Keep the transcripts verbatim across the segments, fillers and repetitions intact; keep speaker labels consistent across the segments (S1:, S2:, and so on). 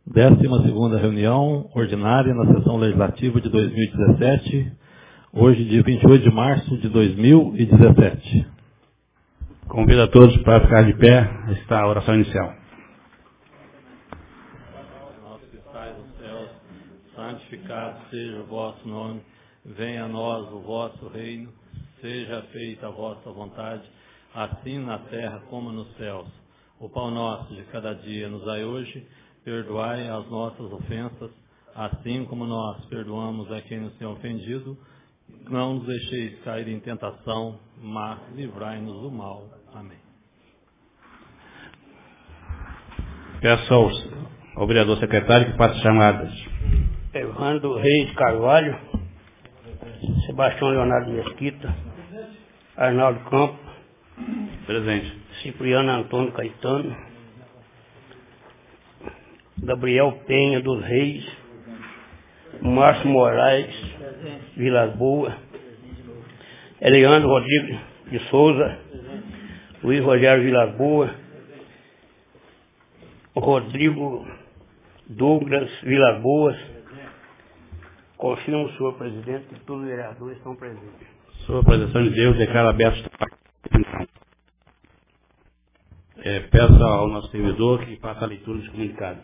S1: décima segunda reunião ordinária na sessão legislativa de dois mil e dezessete, hoje, dia vinte e oito de março de dois mil e dezessete.
S2: Convido a todos para ficar de pé, está a oração inicial.
S1: Nosso que estais nos céus, santificado seja o vosso nome, venha a nós o vosso reino, seja feita a vossa vontade, assim na terra como nos céus. O pão nosso de cada dia nos dai hoje, perdoai as nossas ofensas, assim como nós perdoamos a quem nos tem ofendido. Não nos deixeis cair em tentação, mas livrai-nos do mal. Amém.
S2: Peço ao, ao vereador secretário que faça chamadas.
S3: Evandro Reis Carvalho, Sebastião Leonardo Mesquita, Arnaldo Campos,
S2: presente.
S3: Cipriano Antônio Caetano, Gabriel Penha dos Reis, Márcio Moraes Vilas Boas, Eliandro Rodrigues de Souza, Luiz Rogério Vilas Boas, Rodrigo Douglas Vilas Boas. Confirmo, senhor presidente, que todos os vereadores estão presentes.
S2: Sob a presença de Deus, declaro aberto. É, peço ao nosso servidor que faça a leitura dos comunicados.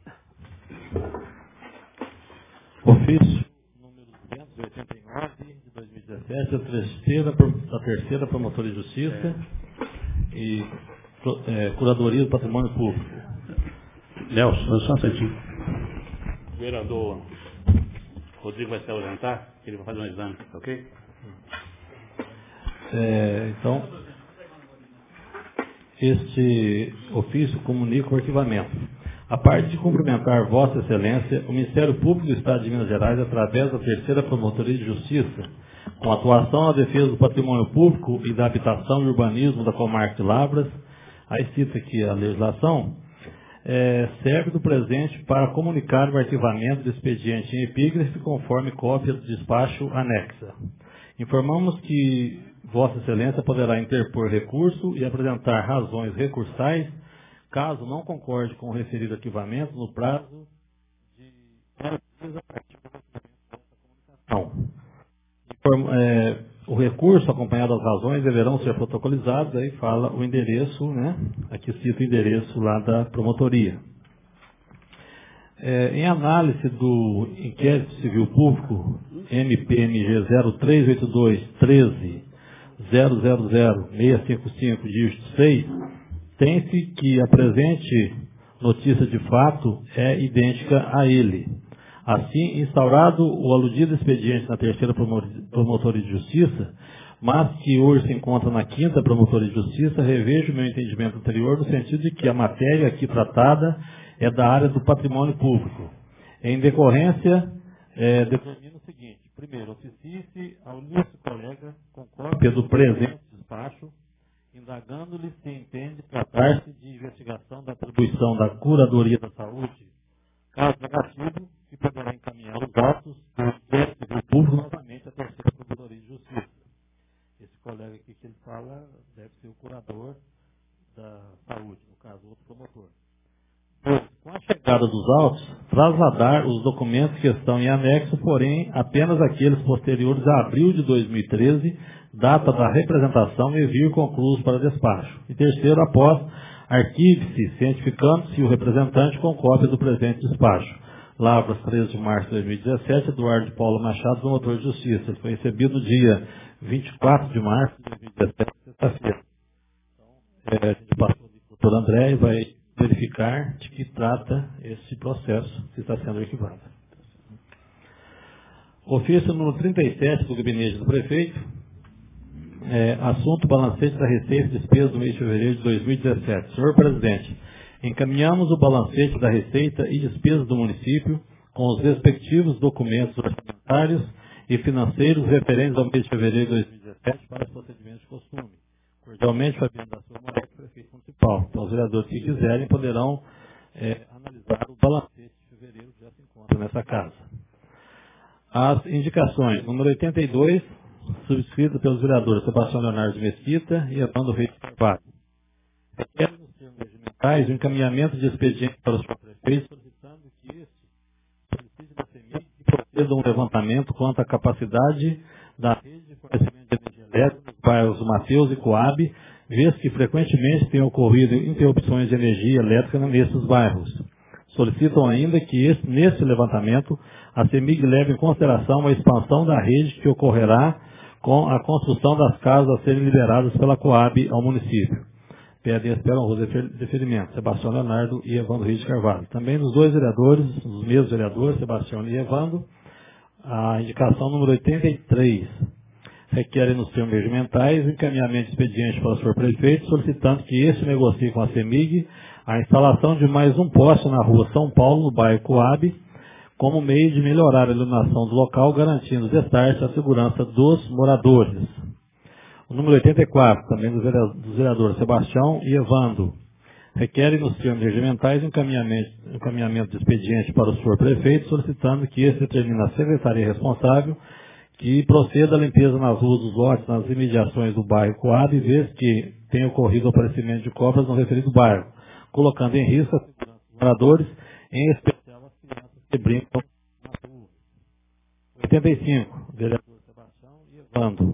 S1: Ofício número duzentos e oitenta e nove de dois mil e dezessete, da terceira, da terceira Promotoria de Justiça e é, Curadoria do Patrimônio Público.
S2: Nelson, só um instantinho. O vereador Rodrigo vai se ausentar, ele vai fazer um exame, ok?
S1: É, então, este ofício comunica o arquivamento. A parte de cumprimentar Vossa Excelência, o Ministério Público do Estado de Minas Gerais, através da terceira Promotoria de Justiça, com atuação na defesa do patrimônio público e da habitação e urbanismo da comarca de Lavras, aí cita aqui a legislação, é, serve do presente para comunicar o arquivamento do expediente em epígrafe conforme cópia do despacho anexa. Informamos que Vossa Excelência poderá interpor recurso e apresentar razões recursais caso não concorde com o referido arquivamento no prazo de dez dias a partir do recebimento dessa comunicação. Inform, é, o recurso acompanhado das razões deverão ser protocolizados, aí fala o endereço, né? Aqui cita o endereço lá da promotoria. É, em análise do inquérito civil público M P M G zero três oito dois treze zero zero zero seis cinco cinco, dígito seis, tem-se que a presente notícia de fato é idêntica a ele. Assim, instaurado o aludido expediente na terceira Promotoria de Justiça, mas que hoje se encontra na quinta Promotoria de Justiça, revejo o meu entendimento anterior no sentido de que a matéria aqui tratada é da área do patrimônio público. Em decorrência, é, determino o seguinte. Primeiro, oficie-se ao ilustre colega com cópia do presente despacho, indagando-lhe se entende tratar-se de investigação da atribuição da Curadoria da Saúde. Caso negativo, se poderá encaminhar os autos do inquérito civil público novamente à terceira Promotoria de Justiça. Esse colega aqui que ele fala deve ser o curador da saúde, no caso, outro promotor. Dois, com a chegada dos autos, trasladar os documentos que estão em anexo, porém, apenas aqueles posteriores a abril de dois mil e treze, data da representação, e vir concluídos para despacho. E terceiro, após, arquive-se, cientificando-se o representante com cópia do presente despacho. Lavras, treze de março de dois mil e dezessete, Eduardo de Paulo Machado, promotor de justiça. Ele foi recebido no dia vinte e quatro de março de dois mil e dezessete, sexta-feira. Então, é, a gente passou ali para o doutor André e vai verificar de que trata esse processo que está sendo arquivado. Ofício número trinta e sete do gabinete do prefeito, é, assunto balancete da receita e despesa do mês de fevereiro de dois mil e dezessete. Senhor presidente, encaminhamos o balancete da receita e despesa do município com os respectivos documentos orçamentários e financeiros referentes ao mês de fevereiro de dois mil e dezessete para os procedimentos de costume. Cordialmente, Fabiano da Silva Moreira, prefeito municipal. Então, os vereadores que quiserem poderão é, analisar o balancete de fevereiro que já se encontra nessa casa. As indicações, número oitenta e dois, subscrita pelos vereadores Sebastião Leonardo de Mesquita e Evandro Reis Carvalho. Requer nos termos regimentais o encaminhamento de expediente para os prefeitos, solicitando proceda um levantamento quanto à capacidade da rede de fornecimento de energia elétrica nos bairros Mateus e Coab, vez que frequentemente tem ocorrido interrupções de energia elétrica nesses bairros. Solicitam ainda que esse, nesse levantamento a CEMIG leve em consideração a expansão da rede que ocorrerá com a construção das casas a serem liberadas pela Coab ao município. Pedem e esperam o deferimento, Sebastião Leonardo e Evandro Rios de Carvalho. Também dos dois vereadores, os mesmos vereadores, Sebastião e Evandro, a indicação número oitenta e três. Requerem nos termos regimentais o encaminhamento de expediente para o senhor prefeito, solicitando que este negocie com a CEMIG a instalação de mais um poste na rua São Paulo, no bairro Coab, como meio de melhorar a iluminação do local, garantindo de start a segurança dos moradores. O número oitenta e quatro, também dos vereadores Sebastião e Evandro, requerem nos termos regimentais o encaminhamento, encaminhamento de expediente para o senhor prefeito, solicitando que esse determine a secretaria responsável que proceda a limpeza nas ruas dos lotes, nas imediações do bairro Coab, vez que tenha ocorrido o aparecimento de cobras no referido bairro, colocando em risco a segurança dos moradores, em especial as crianças que brincam na rua. oitenta e cinco, vereador Sebastião e Evandro,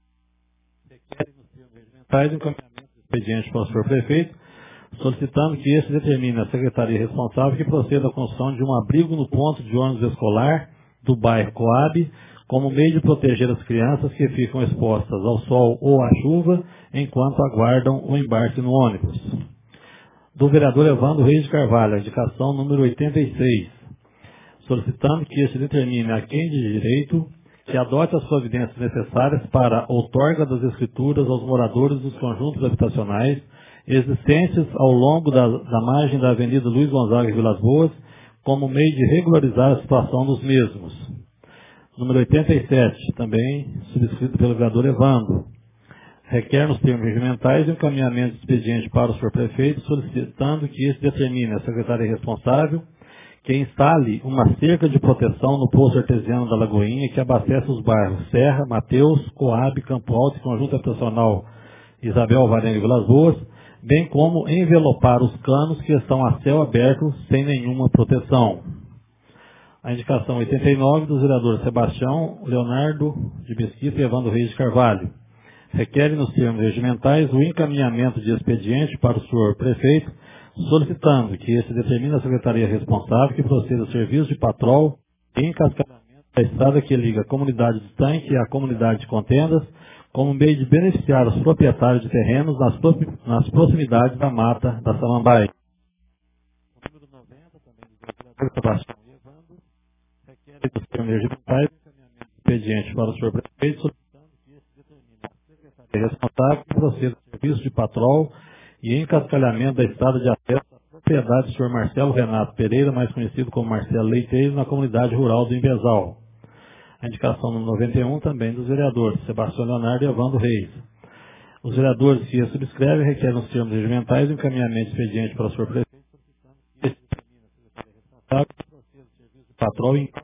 S1: requerem nos termos regimentais o encaminhamento de expediente para o senhor prefeito, solicitando que este determine a secretaria responsável que proceda à construção de um abrigo no ponto de ônibus escolar do bairro Coab, como meio de proteger as crianças que ficam expostas ao sol ou à chuva enquanto aguardam o embarque no ônibus. Do vereador Evandro Reis de Carvalho, a indicação número oitenta e seis, solicitando que este determine a quem de direito que adote as providências necessárias para a outorga das escrituras aos moradores dos conjuntos habitacionais existentes ao longo da, da margem da Avenida Luiz Gonzaga e Vilas Boas, como meio de regularizar a situação dos mesmos. Número oitenta e sete, também subscrito pelo vereador Evandro, requer nos termos regimentais o encaminhamento de expediente para o senhor prefeito, solicitando que este determine a secretaria responsável que instale uma cerca de proteção no poço artesiano da Lagoinha que abastece os bairros Serra, Mateus, Coab, Campo Alto e Conjunto Habitacional Isabel Alvarenga e Vilas Boas, bem como envelopar os canos que estão a céu aberto sem nenhuma proteção. A indicação oitenta e nove dos vereadores Sebastião, Leonardo de Mesquita e Evandro Reis de Carvalho. Requerem nos termos regimentais o encaminhamento de expediente para o senhor prefeito, solicitando que esse determine a secretaria responsável que proceda ao serviço de patrol e encascadamento da estrada que liga a comunidade de Tanque à comunidade de Contendas, como meio de beneficiar os proprietários de terrenos nas, nas proximidades da mata da Samambaia. O número noventa, também do vereador Sebastião e Evandro, requerem dos termos regimentais o encaminhamento de expediente para o senhor prefeito, solicitando que esse determine a secretaria responsável que proceda ao serviço de patrol e encascalhamento da estrada de acesso à propriedade do senhor Marcelo Renato Pereira, mais conhecido como Marcelo Leiteiro, na comunidade rural do Imbezal. A indicação número noventa e um também dos vereadores Sebastião Leonardo e Evandro Reis. Os vereadores que a subscrevem requerem nos termos regimentais o encaminhamento de expediente para o senhor prefeito, solicitando que este determine a secretaria responsável que proceda ao serviço de patrol e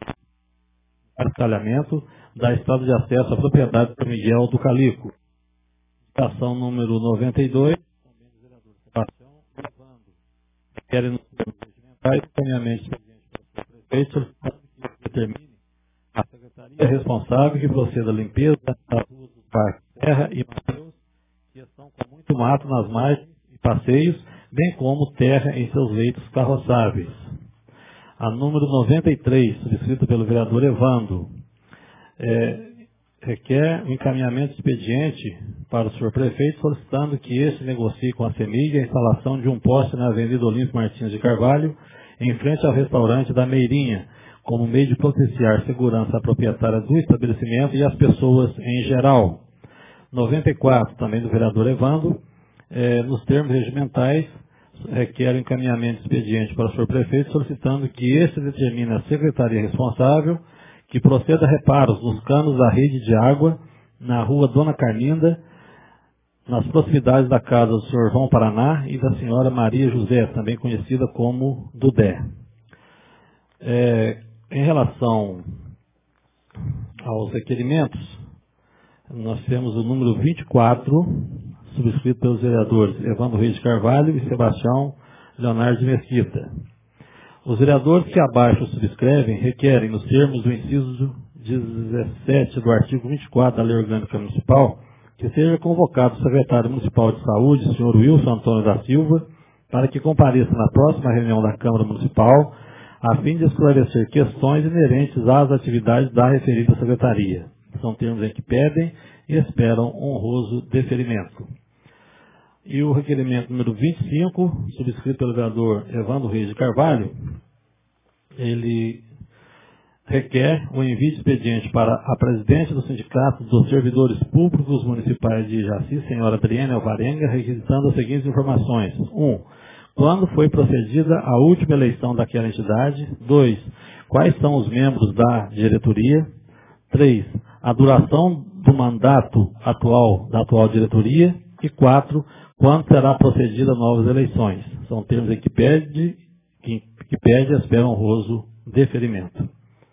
S1: encascalhamento da estrada de acesso à propriedade do Miguel do Calico. Indicação número noventa e dois, também dos vereadores Sebastião e Evandro. Requerem nos termos regimentais o encaminhamento de expediente para o senhor prefeito, solicitando que este determine a secretaria responsável que proceda à limpeza das ruas do Parque Serra e Mateus, que estão com muito mato nas margens e passeios, bem como terra em seus leitos carroçáveis. A número noventa e três, subscrita pelo vereador Evandro, é, requer o encaminhamento de expediente para o senhor prefeito, solicitando que este negocie com a CEMIG a instalação de um poste na Avenida Olímpio Martins de Carvalho, em frente ao restaurante da Meirinha, como meio de propiciar segurança à proprietária do estabelecimento e às pessoas em geral. noventa e quatro, também do vereador Evandro, eh, nos termos regimentais, requer o encaminhamento de expediente para o senhor prefeito, solicitando que este determine a secretaria responsável que proceda a reparos nos canos da rede de água na rua Dona Carminda, nas proximidades da casa do senhor João Paraná e da senhora Maria José, também conhecida como Dudé. É, em relação aos requerimentos, nós temos o número vinte e quatro, subscrito pelos vereadores Evandro Reis de Carvalho e Sebastião Leonardo de Mesquita. Os vereadores que abaixo subscrevem requerem, nos termos do inciso dezessete do artigo vinte e quatro da Lei Orgânica Municipal, que seja convocado o secretário municipal de saúde, senhor Wilson Antônio da Silva, para que compareça na próxima reunião da Câmara Municipal, a fim de esclarecer questões inerentes às atividades da referida secretaria. São termos em que pedem e esperam honroso deferimento. E o requerimento número vinte e cinco, subscrito pelo vereador Evandro Reis de Carvalho, ele requer o envio de expediente para a presidente do Sindicato dos Servidores Públicos Municipais de Jaci, senhora Adriana Alvarenga, requisitando as seguintes informações. um. Quando foi procedida a última eleição daquela entidade? dois. Quais são os membros da diretoria? três. A duração do mandato atual da atual diretoria? E quatro. Quando será procedida novas eleições? São termos em que pede, que, que pede espera honroso deferimento.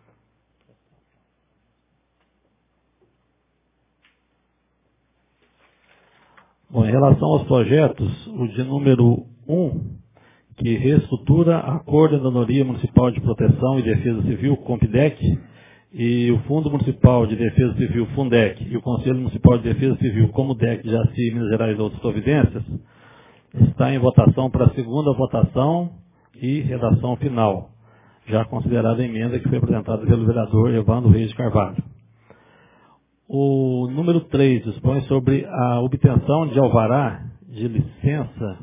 S1: Bom, em relação aos projetos, o de número um, que reestrutura a Coordenadoria Municipal de Proteção e Defesa Civil, COMPDEC, e o Fundo Municipal de Defesa Civil, FUNDEC, e o Conselho Municipal de Defesa Civil, como D E C de Jaci, Minas Gerais e outras providências, está em votação para a segunda votação e redação final, já considerada a emenda que foi apresentada pelo vereador Evandro Reis de Carvalho. O número três dispõe sobre a obtenção de alvará de licença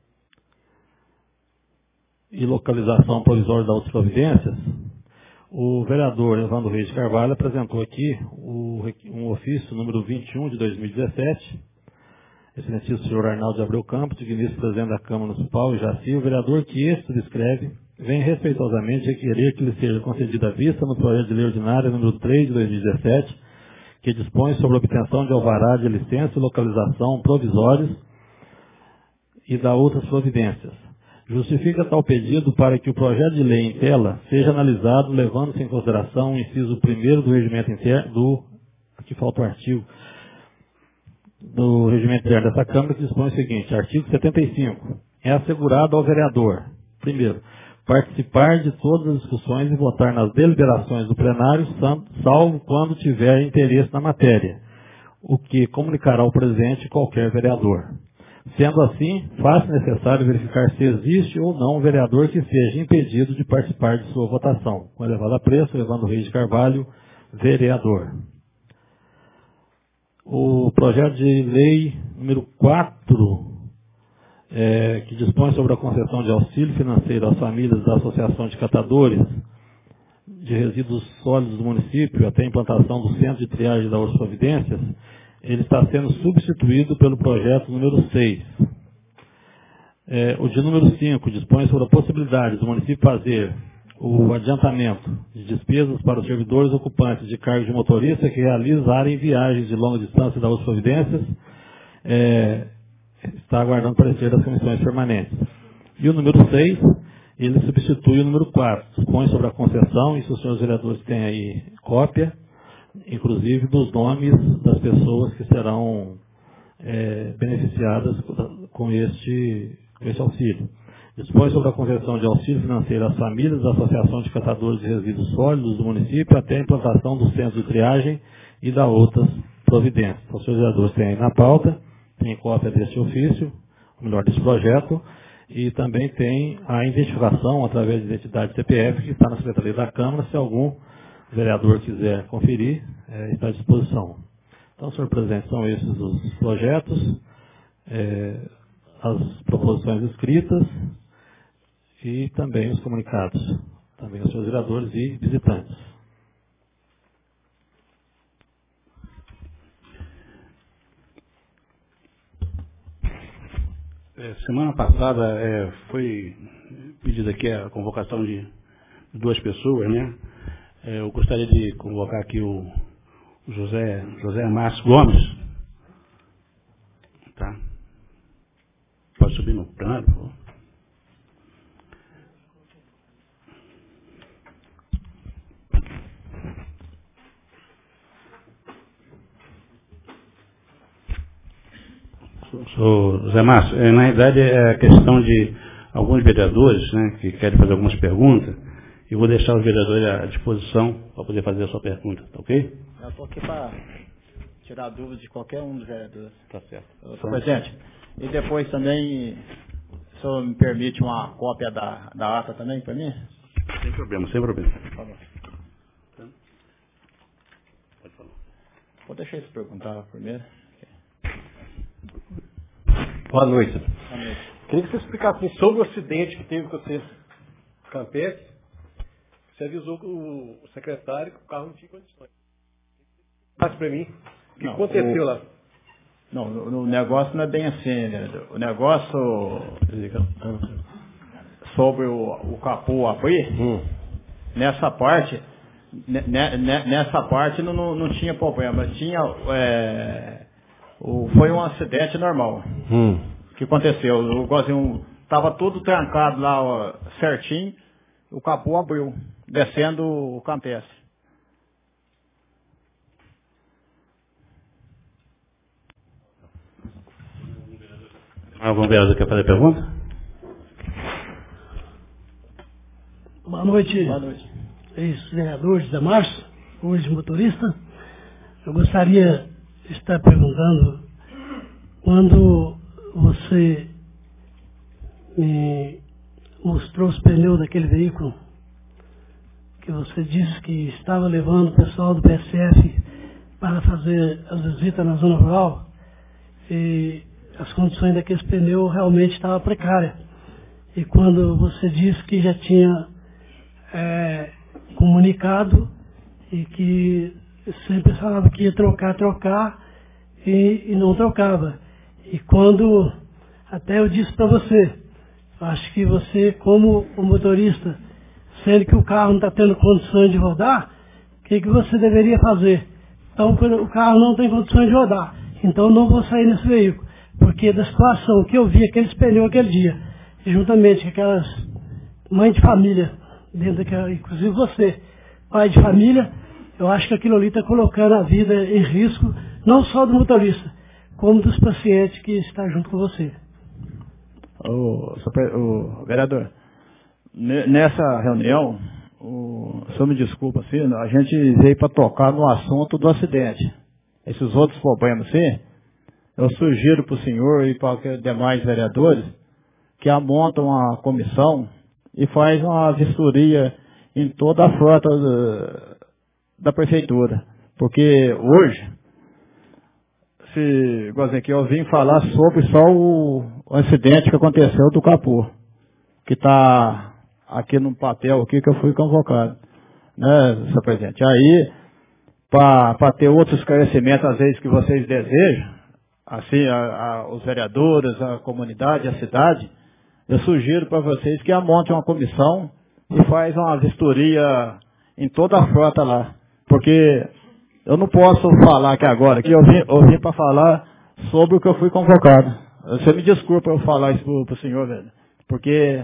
S1: e localização provisória das outras providências. O vereador Evandro Reis de Carvalho apresentou aqui o, um ofício número vinte e um de dois mil e dezessete. Excelentíssimo senhor Arnaldo de Abreu Campos, digníssimo presidente da Câmara Municipal e Jaci, o vereador que este subscreve, vem respeitosamente requerer que lhe seja concedida a vista no projeto de lei ordinária número três de dois mil e dezessete, que dispõe sobre a obtenção de alvará de licença e localização provisórios e da outras providências. Justifica tal pedido para que o projeto de lei em tela seja analisado, levando-se em consideração o inciso primeiro do regimento interno, do, aqui falta o artigo, do regimento interno dessa Câmara, que dispõe o seguinte, artigo setenta e cinco, é assegurado ao vereador, primeiro, participar de todas as discussões e votar nas deliberações do plenário, salvo quando tiver interesse na matéria, o que comunicará ao presidente qualquer vereador. Sendo assim, faz necessário verificar se existe ou não um vereador que seja impedido de participar de sua votação. Com elevado apreço, Evandro Reis de Carvalho, vereador. O projeto de lei número quatro, é, que dispõe sobre a concessão de auxílio financeiro às famílias da Associação de Catadores de Resíduos Sólidos do município até a implantação do Centro de Triagem da Outras Providências, ele está sendo substituído pelo projeto número seis. É, o de número cinco dispõe sobre a possibilidade do município fazer o adiantamento de despesas para os servidores ocupantes de cargo de motorista que realizarem viagens de longa distância da outras providências, é, está aguardando parecer das comissões permanentes. E o número seis, ele substitui o número quatro, dispõe sobre a concessão, e se os senhores vereadores têm aí cópia, inclusive dos nomes das pessoas que serão é, beneficiadas com este, com este auxílio. Dispõe sobre a concessão de auxílio financeiro às famílias da Associação de Catadores de Resíduos Sólidos do município até a implantação do centro de triagem e da outras providências. Então, os senhores vereadores têm aí na pauta, tem cópia deste ofício, ou melhor, desse projeto, e também tem a identificação através de identidade C P F que está na Secretaria da Câmara, se algum vereador quiser conferir, é, está à disposição. Então, senhor presidente, são esses os projetos, é, as proposições escritas e também os comunicados, também aos senhores vereadores e visitantes.
S2: É, semana passada é, foi pedida aqui a convocação de duas pessoas, né? É, eu gostaria de convocar aqui o José, José Márcio Gomes. Tá? Pode subir no plano, por favor. Sou José Márcio. É, na realidade, é a questão de alguns vereadores, né, que querem fazer algumas perguntas. Eu vou deixar os vereadores à disposição para poder fazer a sua pergunta, tá ok?
S4: Eu estou aqui para tirar dúvidas de qualquer um dos vereadores.
S2: Tá certo.
S4: Senhor presidente, e depois também, o senhor me permite uma cópia da, da ata também para mim?
S2: Sem problema, sem problema.
S4: Tá bom.
S2: Pode falar.
S4: Vou deixar eles perguntar primeiro.
S5: Boa noite.
S4: Boa noite.
S5: Queria que você explicasse sobre o acidente que teve com você, Campestre. Você avisou o secretário que o carro não tinha condições. Explicasse para mim o que
S4: Não,
S5: aconteceu
S4: o...
S5: lá.
S4: Não, o, o negócio não é bem assim, vereador. O negócio sobre o, o capô abrir,
S5: Hum.
S4: nessa parte, ne, ne, nessa parte não, não, não tinha problema. Tinha, é, o, foi um acidente normal.
S5: Hum.
S4: O que aconteceu? O gozinho estava tudo trancado lá, ó, certinho, o capô abriu, descendo o Campestre.
S2: Algum vereador quer fazer pergunta?
S6: Boa noite,
S4: Boa noite.
S6: ex-vereador José Márcio, hoje motorista. Eu gostaria de estar perguntando, quando você me mostrou os pneus daquele veículo, que você disse que estava levando o pessoal do P S F para fazer as visitas na zona rural, e as condições daqueles pneus realmente estavam precárias. E quando você disse que já tinha é, comunicado e que sempre falava que ia trocar, trocar e, e não trocava. E quando até eu disse para você, acho que você, como o motorista, sendo que o carro não está tendo condições de rodar, o que, que você deveria fazer? Então o carro não tem condições de rodar, então não vou sair nesse veículo. Porque da situação que eu vi aqueles pneus aquele dia, juntamente com aquelas mães de família, dentro daquela, inclusive você, pai de família, eu acho que aquilo ali está colocando a vida em risco, não só do motorista, como dos pacientes que estão junto com você.
S4: O, o vereador, nessa reunião, o senhor me desculpa, assim, a gente veio para tocar no assunto do acidente. Esses outros problemas, sim, eu sugiro para o senhor e para os demais vereadores que amontam uma comissão e faz uma vistoria em toda a frota da, da prefeitura. Porque hoje, se, igualzinho aqui, eu vim falar sobre só o, o acidente que aconteceu do capô, que está aqui no papel aqui que eu fui convocado, né, senhor presidente? Aí, para ter outros esclarecimentos, às vezes, que vocês desejam, assim, a, a, os vereadores, a comunidade, a cidade, eu sugiro para vocês que amontem uma comissão e faz uma vistoria em toda a frota lá. Porque eu não posso falar aqui agora, que eu vim, eu vim para falar sobre o que eu fui convocado. Você me desculpa eu falar isso para o senhor, velho, porque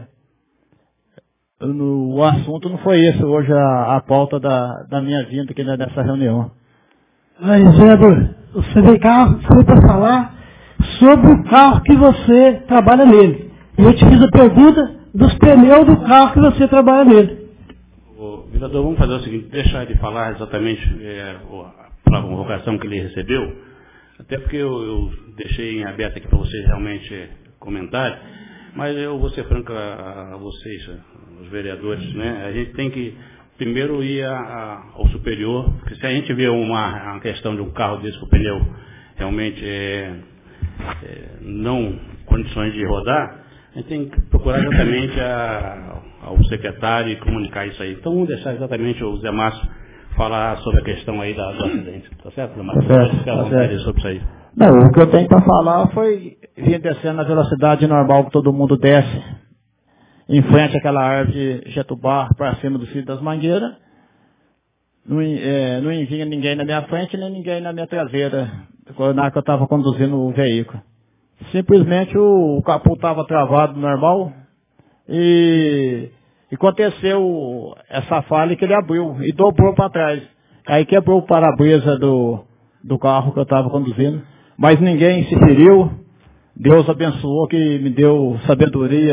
S4: no, o assunto não foi esse hoje, a, a pauta da, da minha vinda aqui nessa reunião.
S6: Mas, vereador, você veio cá, foi para falar sobre o carro que você trabalha nele. E eu te fiz a pergunta dos pneus do carro que você trabalha nele.
S2: O vereador, vamos fazer o seguinte, deixar ele falar exatamente é, a convocação que ele recebeu, até porque eu, eu deixei em aberto aqui para vocês realmente comentarem, mas eu vou ser franco a, a vocês, os vereadores, né? A gente tem que primeiro ir a, a, ao superior, porque se a gente vê uma, uma questão de um carro desse com o pneu realmente é, é, não condições de rodar, a gente tem que procurar exatamente a, ao secretário e comunicar isso aí. Então vamos deixar exatamente o Zé Márcio falar sobre a questão aí da, do acidente. Tá certo, Zé Márcio?
S4: Tá certo,
S2: Fica à
S4: tá
S2: vontade
S4: certo.
S2: sobre isso aí.
S4: Não, o que eu tenho para falar foi vir descendo na velocidade normal que todo mundo desce, em frente àquela árvore de Jetubá, para cima do Círio das Mangueiras. Não, é, não vinha ninguém na minha frente, nem ninguém na minha traseira, na hora que eu estava conduzindo o veículo. Simplesmente o, o capô estava travado normal e, e aconteceu essa falha que ele abriu e dobrou para trás. Aí quebrou o para-brisa do, do carro que eu estava conduzindo, mas ninguém se feriu. Deus abençoou que me deu sabedoria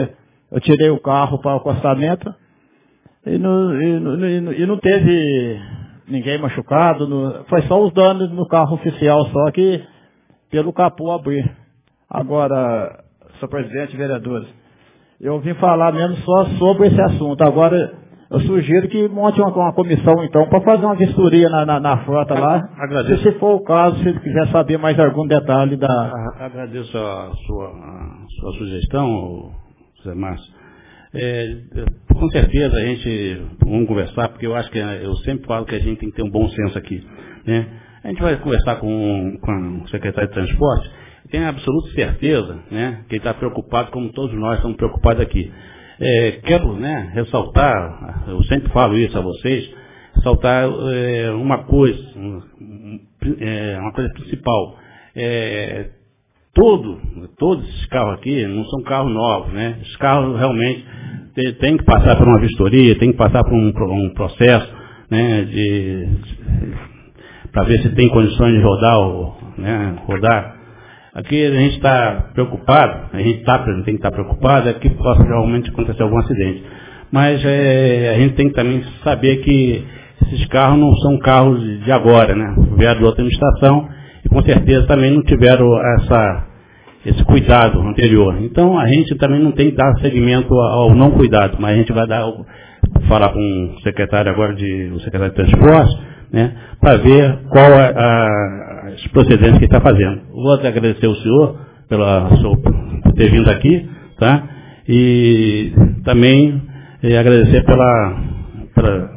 S4: Eu tirei o carro para o acostamento e não, e, não, e, não, e não teve ninguém machucado. No, foi só os danos no carro oficial, só que pelo capô abrir. Agora, senhor presidente e vereadores, eu vim falar mesmo só sobre esse assunto. Agora, eu sugiro que monte uma, uma comissão, então, para fazer uma vistoria na, na, na frota lá.
S2: Agradeço.
S4: Se, se for o caso, se quiser saber mais algum detalhe da...
S2: Agradeço a sua, a sua sugestão, José Márcio. É, com certeza a gente, vamos conversar, porque eu acho que eu sempre falo que a gente tem que ter um bom senso aqui, né? A gente vai conversar com, com o secretário de Transporte, e tenho absoluta certeza, né, que ele está preocupado, como todos nós estamos preocupados aqui. É, quero, né, ressaltar, eu sempre falo isso a vocês, ressaltar é, uma coisa, um, é, uma coisa principal. É, todo, todos esses carros aqui não são carros novos, né? Os carros realmente têm tem que passar por uma vistoria, tem que passar por um, por um processo, né, de, para ver se tem condições de rodar, ou, né, rodar. Aqui a gente está preocupado, a gente tá, tem que estar preocupado, é que possa realmente acontecer algum acidente. Mas é, a gente tem que também saber que esses carros não são carros de agora, né? Vieram de outra administração e com certeza também não tiveram essa, esse cuidado anterior. Então a gente também não tem que dar seguimento ao não cuidado, mas a gente vai dar, falar com o secretário agora, de, o secretário de Transporte, né, para ver qual é a as procedências que ele está fazendo. Vou agradecer ao senhor pela sua, por ter vindo aqui, tá? E também eh, agradecer pela, pela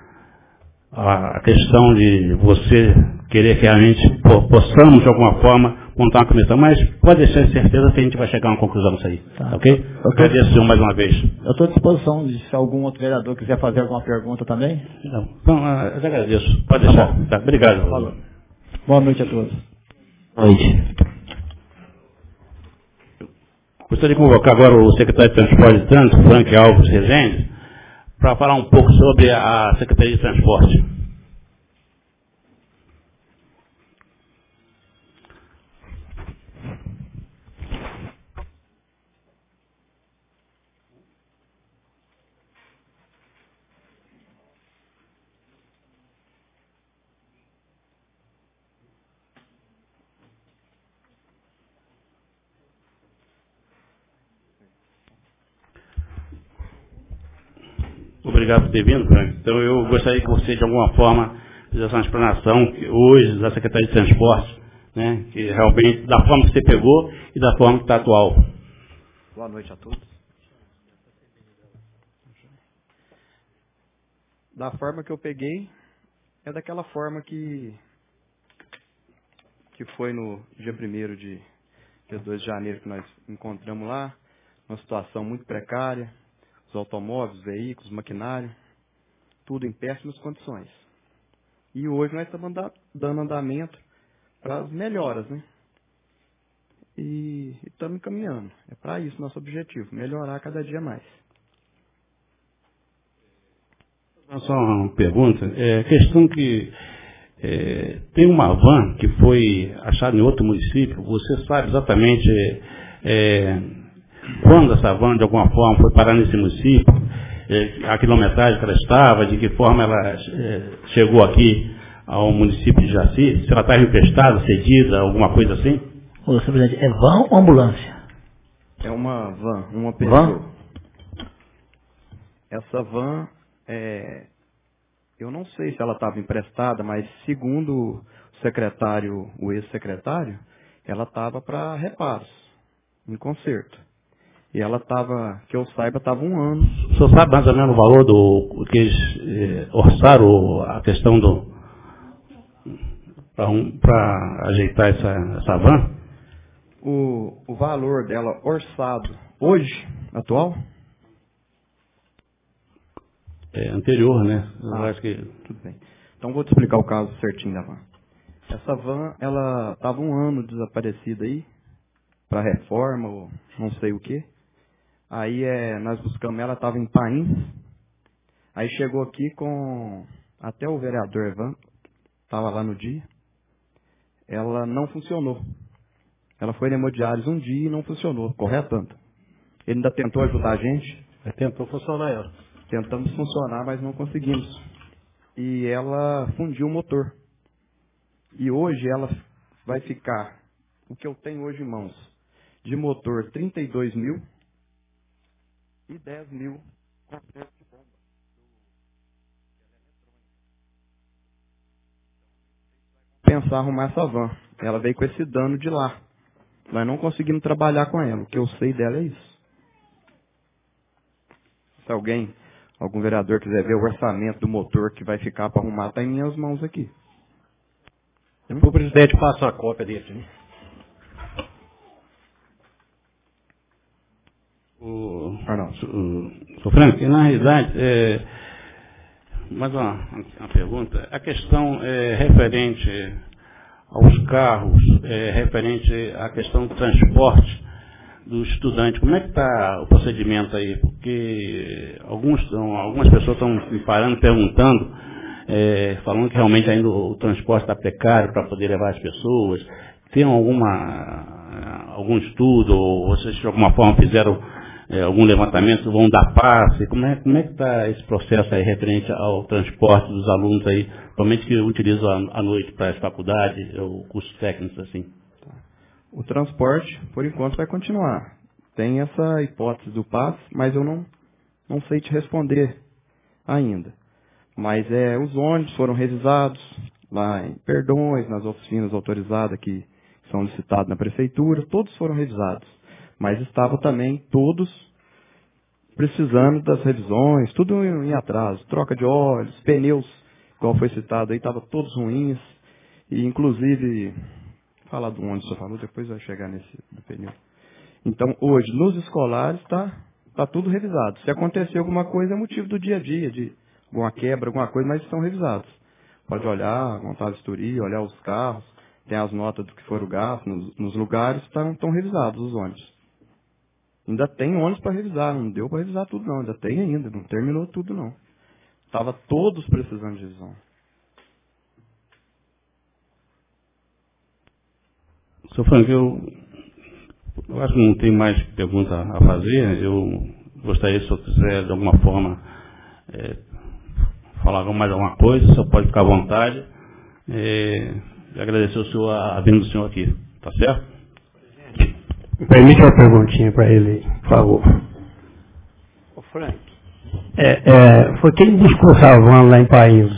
S2: a questão de você querer que a gente possamos de alguma forma montar uma comissão, mas pode deixar certeza que a gente vai chegar a uma conclusão disso aí, tá. Ok? Eu agradeço, senhor, mais uma vez.
S4: Eu estou à disposição, de, se algum outro vereador quiser fazer alguma pergunta também.
S2: Não, então, eu agradeço. Pode deixar. Tá bom. Tá, obrigado.
S4: Falou. Boa noite a todos.
S2: Boa noite. Gostaria de convocar agora o secretário de Transporte de Trânsito, Frank Alves Rezende, para falar um pouco sobre a Secretaria de Transporte. Obrigado por ter vindo, Frank. Então eu gostaria que você, de alguma forma, fizesse uma explanação que hoje da Secretaria de Transporte, né, que realmente, da forma que você pegou e da forma que está atual.
S7: Boa noite a todos. Da forma que eu peguei, é daquela forma que, que foi no dia primeiro de dia dois de janeiro que nós encontramos lá, uma situação muito precária. Os automóveis, veículos, maquinário, tudo em péssimas condições. E hoje nós estamos dando andamento para as melhoras, né? E estamos encaminhando. É para isso nosso objetivo, melhorar cada dia mais.
S2: Só uma pergunta. É questão que é, tem uma van que foi achada em outro município. Você sabe exatamente... É, quando essa van, de alguma forma, foi parar nesse município, a quilometragem que ela estava, de que forma ela chegou aqui ao município de Jaci, se ela estava emprestada, cedida, alguma coisa assim?
S8: Ô, senhor presidente, é van ou ambulância?
S7: É uma van, uma pessoa.
S8: Van?
S7: Essa van, é, eu não sei se ela estava emprestada, mas segundo o secretário, o ex-secretário, ela estava para reparos, em conserto. E ela estava, que eu saiba, estava um ano.
S2: O senhor sabe mais ou menos o valor do que eles eh, orçaram a questão do para um, ajeitar essa, essa van?
S7: O, o valor dela orçado hoje, atual?
S2: É anterior, né? Eu
S7: Ah,
S2: acho que...
S7: Tudo bem. Então vou te explicar o caso certinho da van. Essa van, ela estava um ano desaparecida aí, para reforma ou não sei o que. Aí é, nós buscamos ela, estava em Pains. Aí chegou aqui com até o vereador Evan, estava lá no dia. Ela não funcionou. Ela foi na hemodiálise um dia e não funcionou, correto, Anta? Ele ainda tentou ajudar a gente.
S5: Ele tentou funcionar ela.
S7: Tentamos funcionar, mas não conseguimos. E ela fundiu o motor. E hoje ela vai ficar, o que eu tenho hoje em mãos, de motor trinta e dois mil e dez mil completo de bomba. Pensar arrumar essa van. Ela veio com esse dano de lá. Nós não conseguimos trabalhar com ela. O que eu sei dela é isso. Se alguém, algum vereador quiser ver o orçamento do motor que vai ficar para arrumar, está em minhas mãos aqui.
S5: Depois o presidente passa uma cópia desse. Né?
S2: O, o, o Frank, na realidade, é, mais uma, uma pergunta. A questão é referente aos carros, é, referente à questão do transporte do estudante. Como é que está o procedimento aí? Porque alguns, algumas pessoas estão me parando, perguntando, é, falando que realmente ainda o transporte está precário para poder levar as pessoas. Tem alguma, algum estudo, ou vocês de alguma forma fizeram é, algum levantamento, vão dar passe? Como é, como é que está esse processo aí referente ao transporte dos alunos aí, principalmente que utilizam a, a noite para as faculdades, ou cursos técnicos assim?
S7: O transporte, por enquanto, vai continuar. Tem essa hipótese do passe, mas eu não, não sei te responder ainda. Mas é, os ônibus foram revisados lá em Perdões, nas oficinas autorizadas que são licitadas na prefeitura, todos foram revisados. Mas estavam também todos precisando das revisões, tudo em atraso. Troca de óleos, pneus, igual foi citado aí, estavam todos ruins. E, inclusive, falar do ônibus, você falou, depois vai chegar nesse do pneu. Então, hoje, nos escolares, está tá tudo revisado. Se acontecer alguma coisa, é motivo do dia a dia, de alguma quebra, alguma coisa, mas estão revisados. Pode olhar, montar a vistoria, olhar os carros, tem as notas do que foram gastos nos, nos lugares, estão revisados os ônibus. Ainda tem ônibus para revisar, não deu para revisar tudo não, ainda tem ainda, não terminou tudo não. Estava todos precisando de revisão.
S2: Seu Frank, eu, eu acho que não tem mais pergunta a fazer. Eu gostaria, se eu quiser, de alguma forma, é, falar mais alguma coisa, o senhor pode ficar à vontade. É, e agradecer o senhor, a vinda do senhor aqui. Tá certo?
S3: Permite uma perguntinha para ele, por favor.
S9: Ô Frank.
S3: É, é, foi quem buscou essa van lá em País?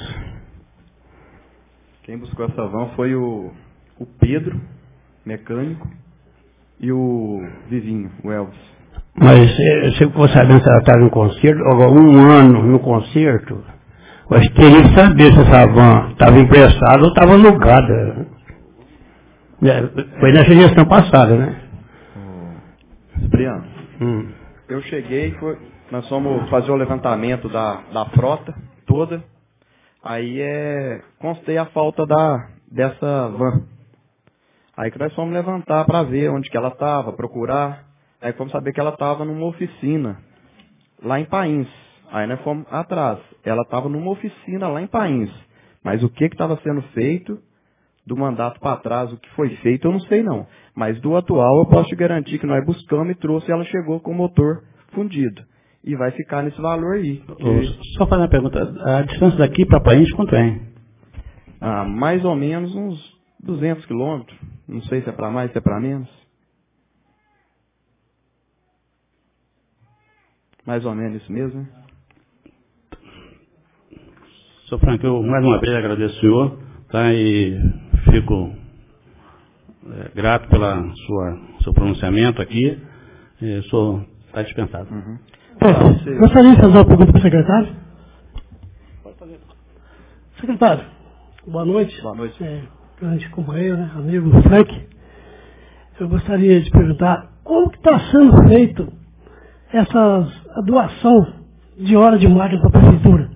S7: Quem buscou essa van foi o, o Pedro, mecânico, e o Vivinho, o Elvis.
S3: Mas você ficou sabendo se ela estava em concerto, agora um ano no concerto, mas teria que saber se essa van estava emprestada ou estava alugada. Foi nessa gestão passada, né?
S7: Cipriano,
S3: hum.
S7: eu cheguei, foi, nós fomos fazer o levantamento da, da frota toda, aí é, constei a falta da, dessa van. Aí que nós fomos levantar para ver onde que ela estava, procurar. Aí fomos saber que ela estava numa oficina lá em Pains. Aí nós fomos atrás. Ela estava numa oficina lá em Pains. Mas o que estava sendo feito do mandato para trás, o que foi feito, eu não sei não. Mas do atual eu posso te garantir que nós buscamos e trouxe e ela chegou com o motor fundido. E vai ficar nesse valor aí. Que...
S2: Só fazer uma pergunta. A distância daqui para Pains quanto é?
S7: Ah, mais ou menos uns duzentos quilômetros. Não sei se é para mais, se é para menos. Mais ou menos isso mesmo, né?
S2: Sr. Frank, eu mais uma vez agradeço ao senhor, tá? E fico é, grato pela sua seu pronunciamento aqui. E o senhor está dispensado.
S6: Uhum. É, gostaria de fazer uma pergunta para o secretário? Pode fazer. Secretário, boa noite.
S7: Boa noite.
S6: É, grande companheiro, né, amigo Frank. Eu gostaria de perguntar como que está sendo feito essa a doação de hora de máquina para a prefeitura?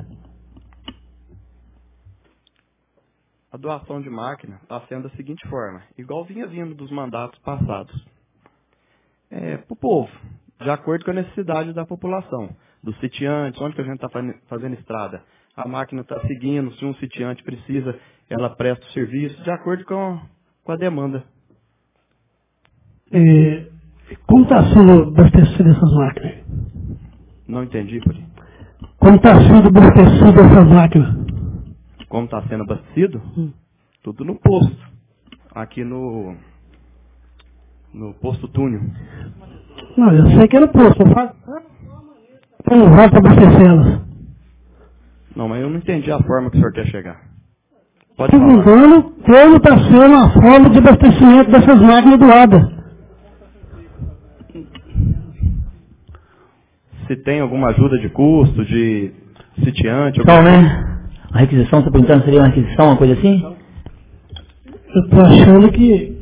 S7: A doação de máquina está sendo da seguinte forma, igual vinha vindo dos mandatos passados. É, para o povo, de acordo com a necessidade da população, dos sitiantes, onde que a gente está fazendo estrada. A máquina está seguindo, se um sitiante precisa, ela presta o serviço, de acordo com, com a demanda.
S6: É, Como está sendo abastecido essas máquinas?
S7: Não entendi, por aí.
S6: Como está sendo abastecido essas máquinas?
S7: Como está sendo abastecido? Hum. Tudo no posto. Aqui no... No posto Túnel.
S6: Não, eu sei que é no posto. Eu faço... Como vai para abastecê-las?
S7: Não, mas eu não entendi a forma que o senhor quer chegar. Pode
S6: perguntando como está sendo a forma de abastecimento dessas máquinas doadas.
S7: Se tem alguma ajuda de custo, de sitiante...
S8: Então, né? A requisição, você está perguntando, seria uma requisição, uma coisa assim?
S6: Eu estou achando que...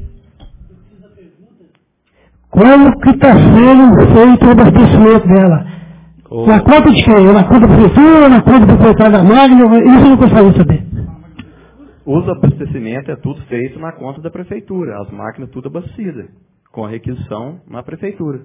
S6: Como que está sendo feito o abastecimento dela? Oh. Na conta de quem? Na conta da prefeitura, na conta do proprietário da máquina? Isso eu não gostaria de saber.
S7: O abastecimento é tudo feito na conta da prefeitura. As máquinas tudo abastecidas. Com a requisição na prefeitura.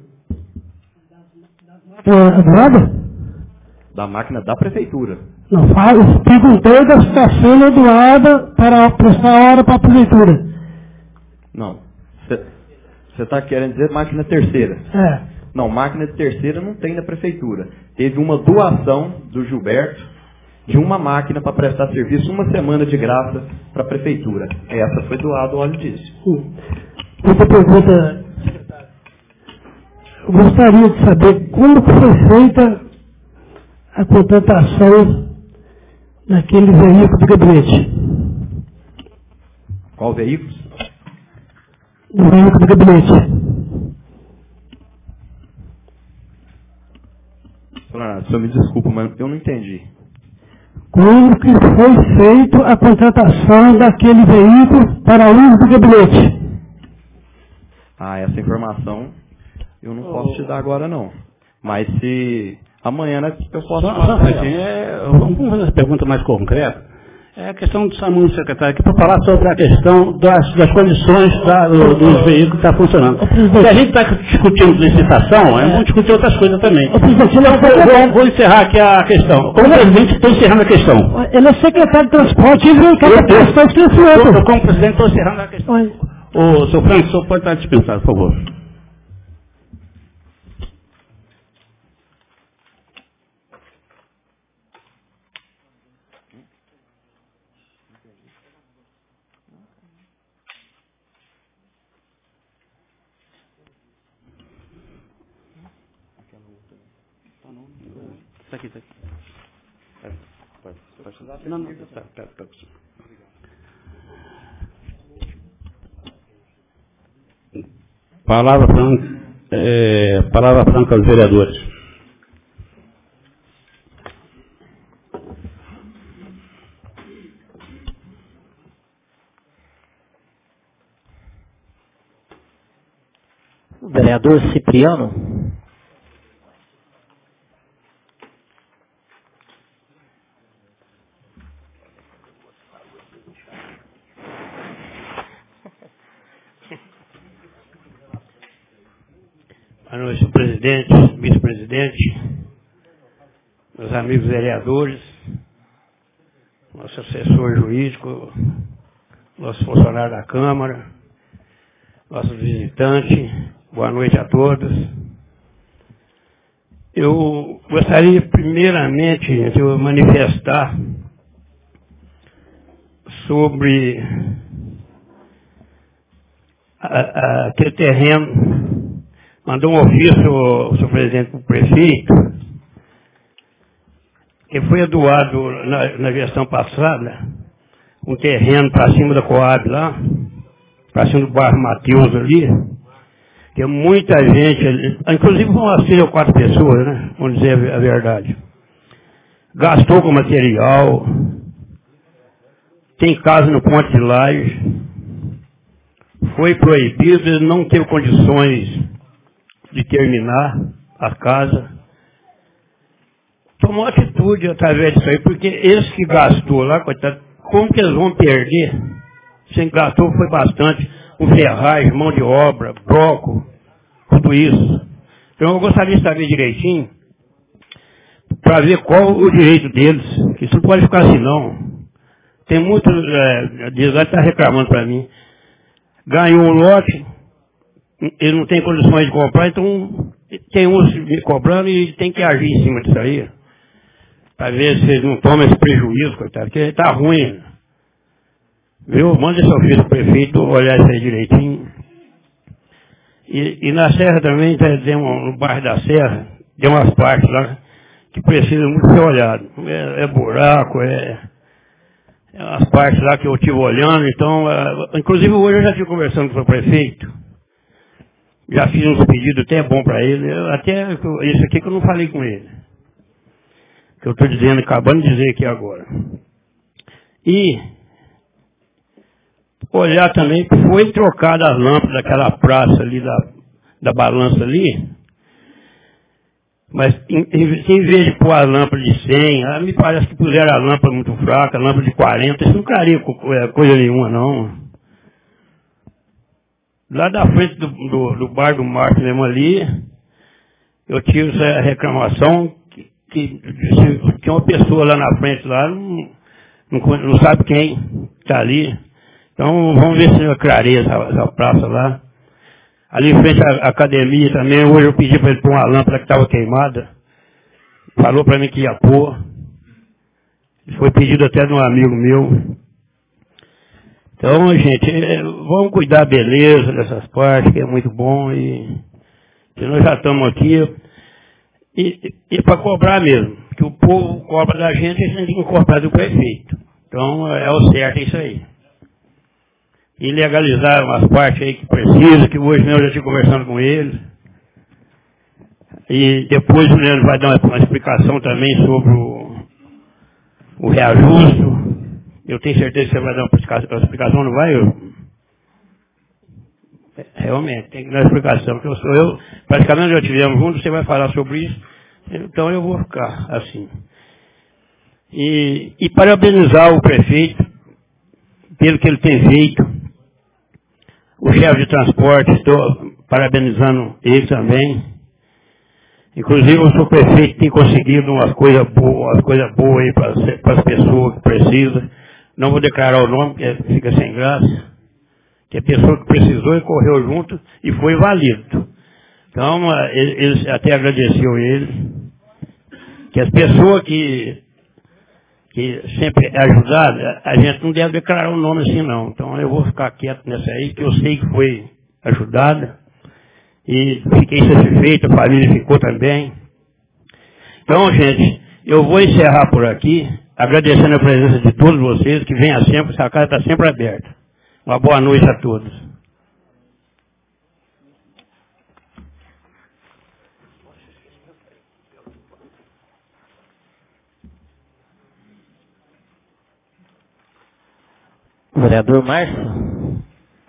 S6: É, doada?
S7: Da máquina da prefeitura.
S6: Não, falo, perguntei se está sendo doada para prestar hora para a prefeitura.
S7: Não. Você está querendo dizer máquina terceira?
S6: É.
S7: Não, máquina de terceira não tem na prefeitura. Teve uma doação do Gilberto de uma máquina para prestar serviço uma semana de graça para a prefeitura. Essa foi doada ao óleo diesel.
S6: Hum. Outra pergunta. Eu gostaria de saber como foi feita a contratação daquele veículo de gabinete.
S7: Qual veículo?
S6: O veículo de gabinete.
S7: Senhor, senhor me desculpa, mas eu não entendi.
S6: Como que foi feita a contratação daquele veículo para uso do gabinete?
S7: Ah, essa informação eu não posso te dar agora não. Mas se amanhã né, eu posso
S2: só, só assim, é, vamos fazer uma pergunta mais concreta. É a questão do SAMU, secretário, aqui para falar sobre a questão das, das condições da, do, dos veículos que estão funcionando. Se a gente está discutindo licitação, é bom discutir outras coisas também. Então, vou, vou, vou encerrar aqui a questão. Como presidente, estou encerrando a questão.
S6: Ele é secretário de transporte e vem cá para prestar esclarecimento.
S2: Eu, como presidente, estou encerrando a questão. Oi. O senhor Franco, o senhor pode estar dispensado, por favor. Está aqui, está aqui. É, pode, pode. Não, não, está, está, está. Palavra franca, é, palavra franca aos vereadores.
S8: Vereador Cipriano.
S10: Boa noite, senhor presidente, vice-presidente, meus amigos vereadores, nosso assessor jurídico, nosso funcionário da Câmara, nosso visitante, boa noite a todos. Eu gostaria primeiramente de manifestar sobre a, a, aquele terreno. Mandou um ofício, o senhor presidente, para o prefeito, que foi doado na, na gestão passada, um terreno para cima da Coab lá, para cima do bairro Mateus ali, que muita gente, inclusive umas três ou quatro pessoas, né, vamos dizer a verdade, gastou com material, tem casa no Ponte de Lajes, foi proibido, não teve condições de terminar a casa, tomou atitude através disso aí, porque esse que gastou lá, coitado, como que eles vão perder? Quem gastou foi bastante, com ferragem, mão de obra, bloco, tudo isso. Então eu gostaria de saber direitinho, para ver qual o direito deles, que isso não pode ficar assim não. Tem muitos, é, diz lá que está reclamando para mim, ganhou um lote, ele não tem condições de comprar, então tem uns me cobrando e tem que agir em cima disso aí. Para ver se ele não toma esse prejuízo, coitado, porque está ruim. Viu? Manda seu filho do prefeito olhar isso aí direitinho. E, e na Serra também, tem um, no bairro da Serra, tem umas partes lá que precisam muito ser olhado. É, é buraco, é, é umas partes lá que eu estive olhando, então, é, inclusive hoje eu já estive conversando com o prefeito, já fiz uns pedidos até bom para ele, eu, até isso aqui que eu não falei com ele, que eu estou dizendo, acabando de dizer aqui agora. E olhar também, foi trocada as lâmpadas daquela praça ali, da, da balança ali, mas em, em, em vez de pôr a lâmpada de cem, ah, me parece que puseram a lâmpada muito fraca, a lâmpada de quarenta, isso não caria coisa nenhuma não. Lá da frente do, do, do bar do Marco mesmo ali, eu tive essa reclamação que, que, que tinha uma pessoa lá na frente, lá, não, não, não sabe quem está ali. Então vamos ver se eu clareia essa, essa praça lá. Ali em frente à academia também, hoje eu pedi para ele pôr uma lâmpada que estava queimada. Falou para mim que ia pôr. Foi pedido até de um amigo meu. Então, gente, vamos cuidar beleza dessas partes, que é muito bom. E que nós já estamos aqui. E, e para cobrar mesmo. Que o povo cobra da gente, a gente tem que cobrar do prefeito. Então é o certo isso aí. E legalizar umas partes aí que precisa, que hoje mesmo eu já estive conversando com ele. E depois o Leandro vai dar uma, uma explicação também sobre o, o reajuste. Eu tenho certeza que você vai dar uma explicação, uma explicação não vai? Eu, realmente, tem que dar uma explicação, porque eu sou eu, praticamente já estivemos juntos, você vai falar sobre isso, então eu vou ficar assim. E, e parabenizar o prefeito pelo que ele tem feito. O chefe de transporte, estou parabenizando ele também. Inclusive o seu prefeito tem conseguido umas coisas boas, umas coisas boas aí para as pessoas que precisam. Não vou declarar o nome, porque fica sem graça. Que a pessoa que precisou e correu junto e foi válido. Então, ele, ele até agradeceu ele. Que as pessoas que que sempre é ajudada, a gente não deve declarar o nome assim não. Então eu vou ficar quieto nessa aí, que eu sei que foi ajudada. E fiquei satisfeito, a família ficou também. Então, gente, eu vou encerrar por aqui, agradecendo a presença de todos vocês, que venham sempre, essa casa está sempre aberta. Uma boa noite a todos.
S8: Vereador Márcio.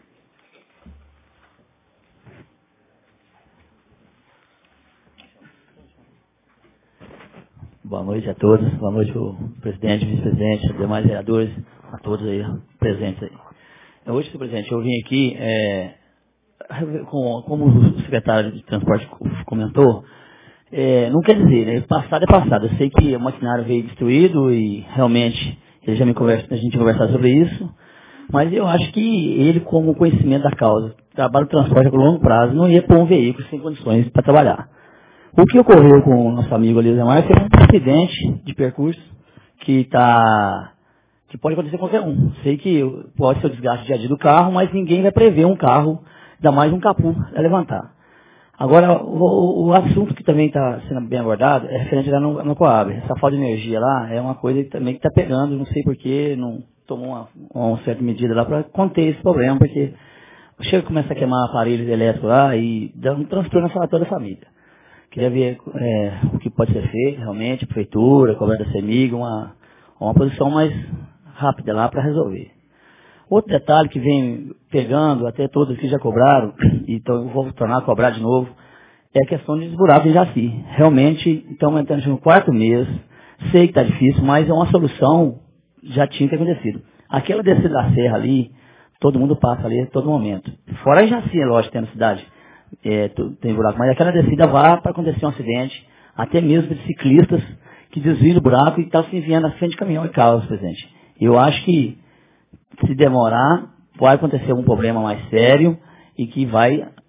S8: Boa noite a todos. Boa noite ao presidente, vice-presidente, aos demais vereadores, a todos aí presentes aí. Hoje, senhor presidente, eu vim aqui, é, com, como o secretário de transporte comentou, é, não quer dizer, né? Passado é passado. Eu sei que o maquinário veio destruído e realmente ele já me conversa, a gente conversar sobre isso. Mas eu acho que ele, como conhecimento da causa, trabalho de transporte a longo prazo, não ia pôr um veículo sem condições para trabalhar. O que ocorreu com o nosso amigo ali, Zé foi um acidente de percurso que, tá, que pode acontecer com qualquer um. Sei que pode ser o desgaste dia a dia do carro, mas ninguém vai prever um carro, ainda mais um capu a levantar. Agora, o, o assunto que também está sendo bem abordado é referente lá no, no Coab. Essa falta de energia lá é uma coisa que também está pegando, não sei porquê, não tomou uma, uma certa medida lá para conter esse problema, porque chega e começa a queimar aparelhos elétricos lá e dá um transtorno a toda a família. Queria ver é, o que pode ser feito, realmente, prefeitura, governo da CEMIG, uma, uma posição mais rápida lá para resolver. Outro detalhe que vem pegando, até todos que já cobraram, então eu vou tornar a cobrar de novo, é a questão de desburaco em Jaci. Realmente, estamos entrando no quarto mês, sei que está difícil, mas é uma solução, já tinha que ter acontecido. Aquela descida da serra ali, todo mundo passa ali a todo momento. Fora Jaci, é lógico, tem na cidade, é, tem buraco, mas aquela descida vai para acontecer um acidente, até mesmo de ciclistas que desviam do buraco e estão se enviando na frente de caminhão e carros, presidente. Eu acho que se demorar, vai acontecer algum problema mais sério e que vai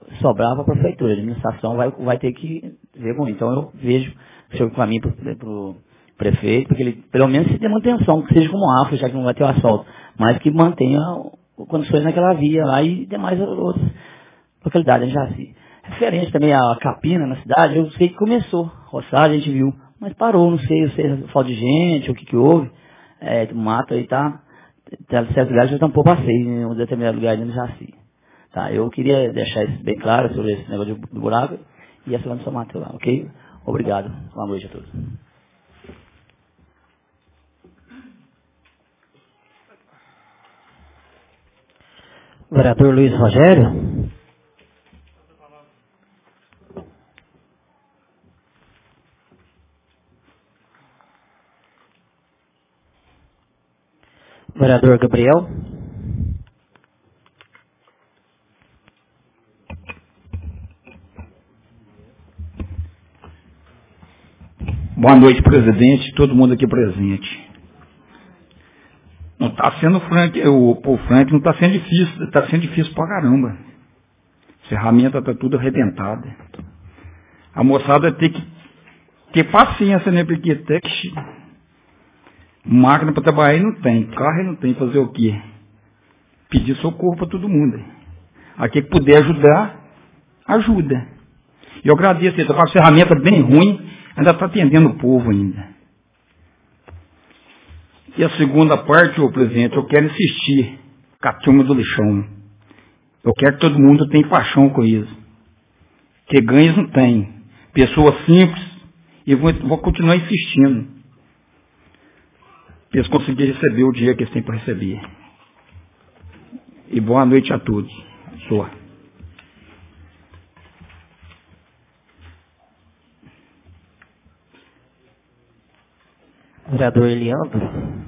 S8: sobrar para a prefeitura. A administração vai, vai ter que ver com isso. Então eu vejo, chego para mim, para o prefeito, porque ele pelo menos se dê manutenção, que seja como afro, já que não vai ter o asfalto, mas que mantenha condições naquela via lá e demais outras localidades, em Jaci. Referente também à capina na cidade, eu sei que começou, roçar, a gente viu, mas parou, não sei, não sei se falta de gente, o que que houve, é, mato aí tá, certos lugares já estão um pouco passeio, em um determinado lugar de Jaci. Tá, eu queria deixar isso bem claro sobre esse negócio do buraco e essa lá no São Mateus lá, ok? Obrigado, boa noite a todos.
S11: Vereador Luiz Rogério. Vereador Gabriel.
S12: Boa noite, presidente, todo mundo aqui presente. Não está sendo frank, o, o Frank não está sendo difícil, está sendo difícil pra caramba. A ferramenta está tudo arrebentada. A moçada tem que ter paciência, né? Porque até que máquina para trabalhar não tem, carro não tem, fazer o quê? Pedir socorro para todo mundo. Aqui que puder ajudar, ajuda. E eu agradeço, ele está com a ferramenta bem ruim, ainda está atendendo o povo ainda. E a segunda parte, ô presidente, eu quero insistir com a turma do lixão. Eu quero que todo mundo tenha paixão com isso. Que ganhos não tem. Pessoas simples, e vou, vou continuar insistindo. Para eles conseguirem receber o dinheiro que eles têm para receber. E boa noite a todos. Sua.
S11: Vereador Eliandro.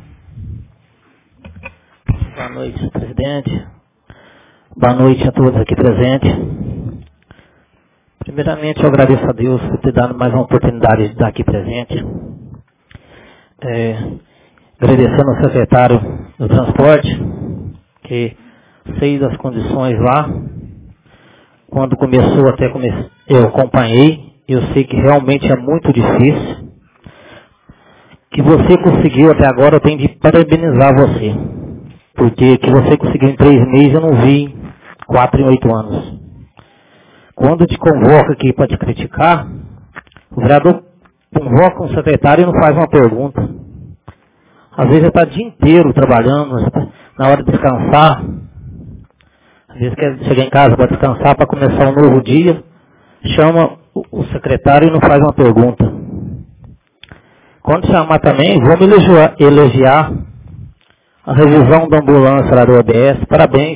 S11: Boa noite, presidente. Boa noite a todos aqui presentes. Primeiramente, eu agradeço a Deus por ter dado mais uma oportunidade de estar aqui presente. É, agradecendo ao secretário do transporte, que sei das condições lá. Quando começou, até come... eu acompanhei. Eu sei que realmente é muito difícil. Que você conseguiu até agora, eu tenho de parabenizar você. Porque que você conseguiu em três meses, eu não vi em quatro em oito anos. Quando te convoca aqui para te criticar, o vereador convoca um secretário e não faz uma pergunta. Às vezes está o dia inteiro trabalhando, na hora de descansar. Às vezes quer chegar em casa para descansar, para começar um novo dia, chama o secretário e não faz uma pergunta. Quando chamar também, vamos elogiar, elogiar a revisão da ambulância lá do O B S. Parabéns.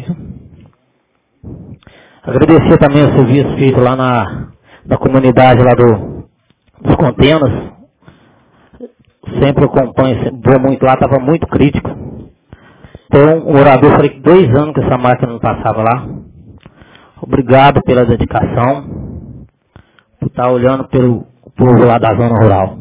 S11: Agradecer também o serviço feito lá na, na comunidade lá do, dos contenas. Sempre acompanho, sempre vou muito lá, estava muito crítico. Então, o morador, falei que dois anos que essa máquina não passava lá. Obrigado pela dedicação, por estar olhando pelo povo lá da zona rural.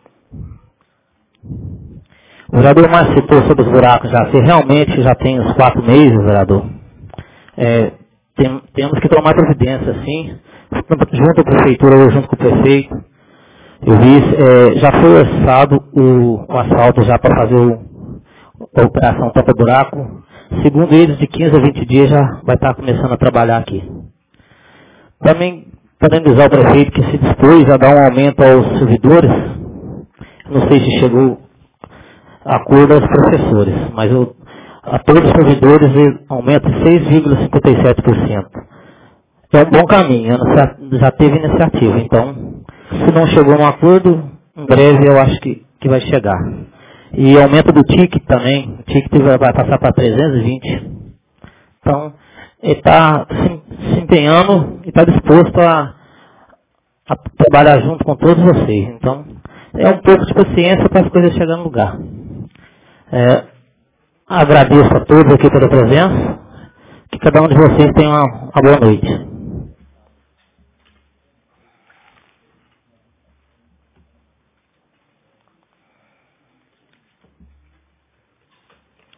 S11: O vereador mais citou sobre os buracos já. Se realmente já tem uns quatro meses, vereador, é, tem, temos que tomar providência, sim, junto à prefeitura ou junto com o prefeito. Eu vi, é, já foi orçado o, o asfalto já para fazer o, a operação tapa-buraco. Segundo eles, de quinze a vinte dias já vai estar começando a trabalhar aqui. Também parabenizar o prefeito que se dispôs a dar um aumento aos servidores. Não sei se chegou acordo aos professores, mas eu, a todos os servidores aumenta seis vírgula cinquenta e sete por cento. É um bom caminho, já teve iniciativa, então, se não chegou num acordo, em breve eu acho que, que vai chegar. E aumento do ticket também, o ticket vai passar para trezentos e vinte. Então, ele está se, se empenhando e está disposto a, a trabalhar junto com todos vocês. Então, é um pouco de paciência para as coisas chegarem no lugar. É, agradeço a todos aqui pela presença, que cada um de vocês tenha uma, uma boa noite.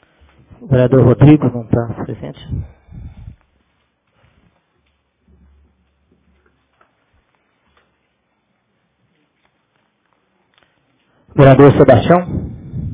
S11: O vereador Rodrigo não está presente. Vereador Sebastião.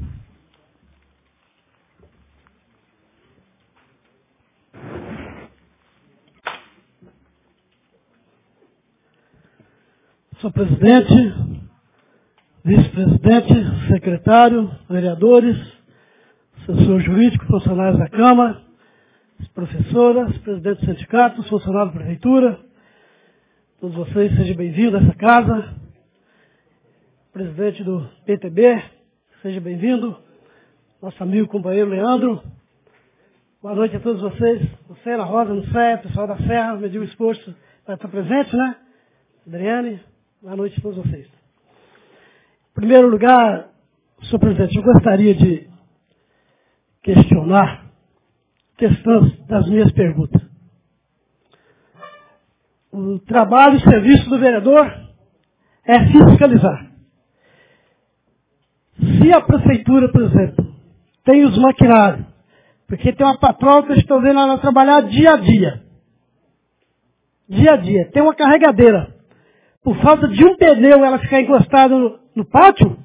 S6: Senhor presidente, vice-presidente, secretário, vereadores, assessor jurídico, funcionários da Câmara, professoras, presidente do sindicato, funcionários da prefeitura, todos vocês sejam bem-vindos a essa casa, presidente do P T B, seja bem-vindo, nosso amigo companheiro Leandro, boa noite a todos vocês, você, Ana Rosa, no C E P, pessoal da Serra, mediu o esforço para estar presente, né? Adriane, boa noite a todos vocês. Em primeiro lugar, senhor presidente, eu gostaria de questionar questões das minhas perguntas. O trabalho e serviço do vereador é fiscalizar. Se a prefeitura, por exemplo, tem os maquinários, porque tem uma patroa que eu estou vendo ela trabalhar dia a dia. Dia a dia. Tem uma carregadeira. Por falta de um pneu ela ficar encostada no, no pátio,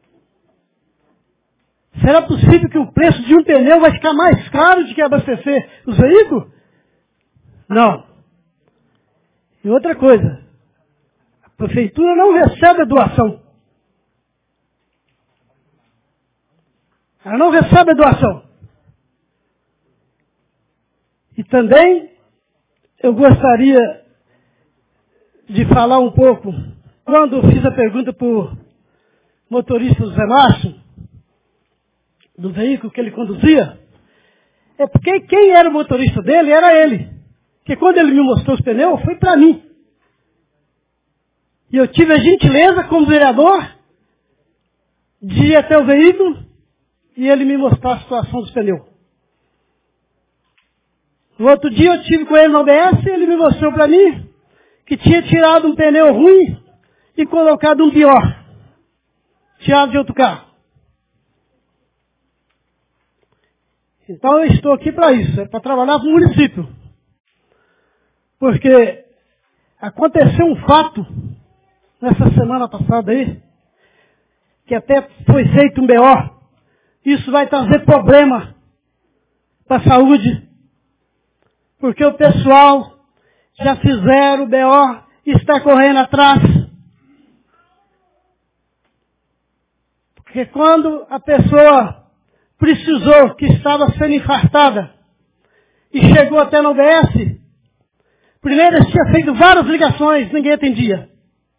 S6: será possível que o preço de um pneu vai ficar mais caro do que abastecer os veículos? Não. E outra coisa, a prefeitura não recebe a doação. Ela não recebe a doação. E também eu gostaria de falar um pouco, quando eu fiz a pergunta para o motorista Zé Márcio, do veículo que ele conduzia, é porque quem era o motorista dele era ele. Porque quando ele me mostrou os pneus, foi para mim. E eu tive a gentileza, como vereador, de ir até o veículo e ele me mostrar a situação dos pneus. No outro dia eu estive com ele no O B S e ele me mostrou para mim que tinha tirado um pneu ruim e colocado um pior. Tirado de outro carro. Então eu estou aqui para isso, é para trabalhar para o município. Porque aconteceu um fato nessa semana passada aí, que até foi feito um B O. Isso vai trazer problema para a saúde, porque o pessoal já fizeram o B O e está correndo atrás. Porque quando a pessoa precisou, que estava sendo infartada, e chegou até no O B S, primeiro eles tinham feito várias ligações, ninguém atendia.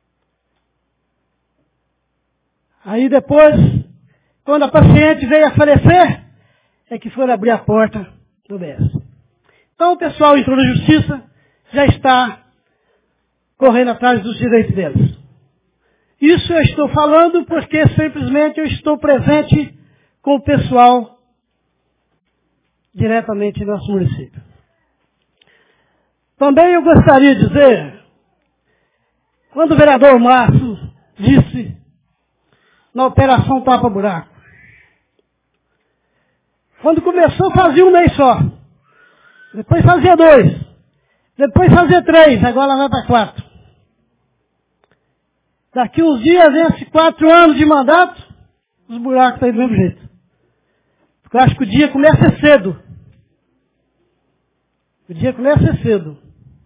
S6: Aí depois, quando a paciente veio a falecer, é que foram abrir a porta do O B S. Então o pessoal entrou na justiça, já está correndo atrás dos direitos deles. Isso eu estou falando porque simplesmente eu estou presente com o pessoal diretamente no nosso município. Também eu gostaria de dizer, quando o vereador Márcio disse na operação Tapa Buraco, quando começou fazia um mês só, depois fazia dois, depois fazia três, agora vai para quatro. Daqui uns dias, esses quatro anos de mandato, os buracos estão aí do mesmo jeito. Porque eu acho que o dia começa cedo. O dia começa cedo.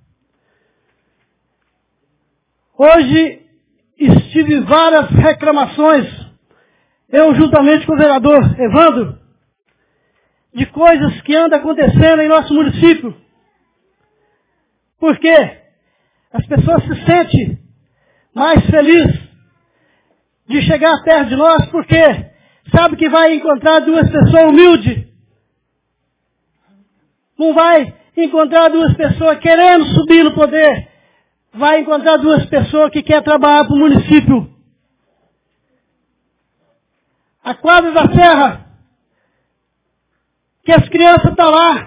S6: Hoje estive várias reclamações, eu juntamente com o vereador Evandro, de coisas que andam acontecendo em nosso município. Por quê? As pessoas se sentem mais felizes de chegar perto de nós, porque sabe que vai encontrar duas pessoas humildes. Não vai encontrar duas pessoas querendo subir no poder. Vai encontrar duas pessoas que querem trabalhar para o município. A quadra da Serra, que as crianças estão lá,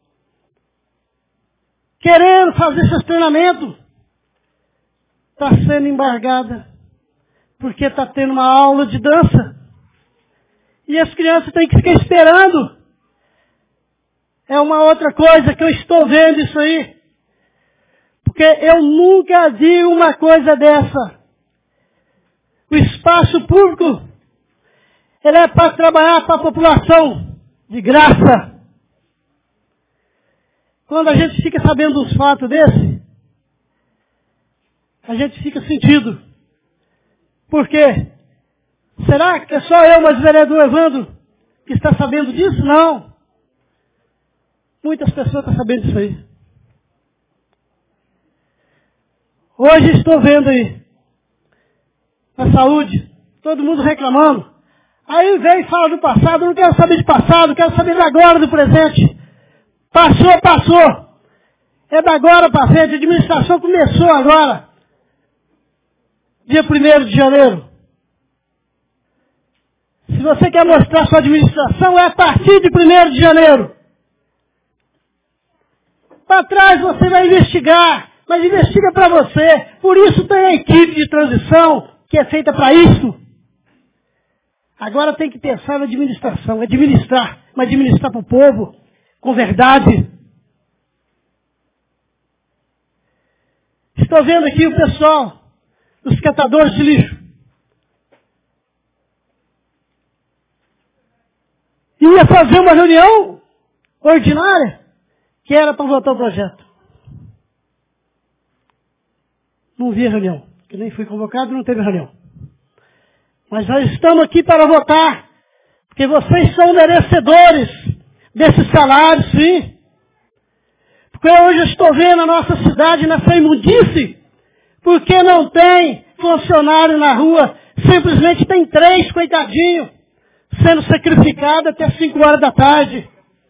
S6: querendo fazer seus treinamentos, está sendo embargada, porque está tendo uma aula de dança. E as crianças têm que ficar esperando. É uma outra coisa que eu estou vendo isso aí. Porque eu nunca vi uma coisa dessa. O espaço público ele é para trabalhar para a população de graça. Quando a gente fica sabendo uns fatos desse, a gente fica sentido. Por quê? Será que é só eu, mas o vereador Evandro, que está sabendo disso? Não. Muitas pessoas estão sabendo disso aí. Hoje estou vendo aí, na saúde, todo mundo reclamando. Aí vem e fala do passado, não quero saber de passado, quero saber da agora, do presente. Passou, passou. É da agora para frente, a administração começou agora. Dia primeiro de janeiro. Se você quer mostrar sua administração, é a partir de primeiro de janeiro. Para trás você vai investigar, mas investiga para você. Por isso tem a equipe de transição que é feita para isso. Agora tem que pensar na administração, administrar, mas administrar para o povo, com verdade. Estou vendo aqui o pessoal dos catadores de lixo. Ia fazer uma reunião ordinária que era para votar o projeto. Não vi a reunião, que nem fui convocado e não teve reunião. Mas nós estamos aqui para votar, porque vocês são merecedores desses salários, sim. Porque hoje eu estou vendo a nossa cidade nessa imundice, porque não tem funcionário na rua, simplesmente tem três, coitadinho, sendo sacrificado até cinco horas da tarde.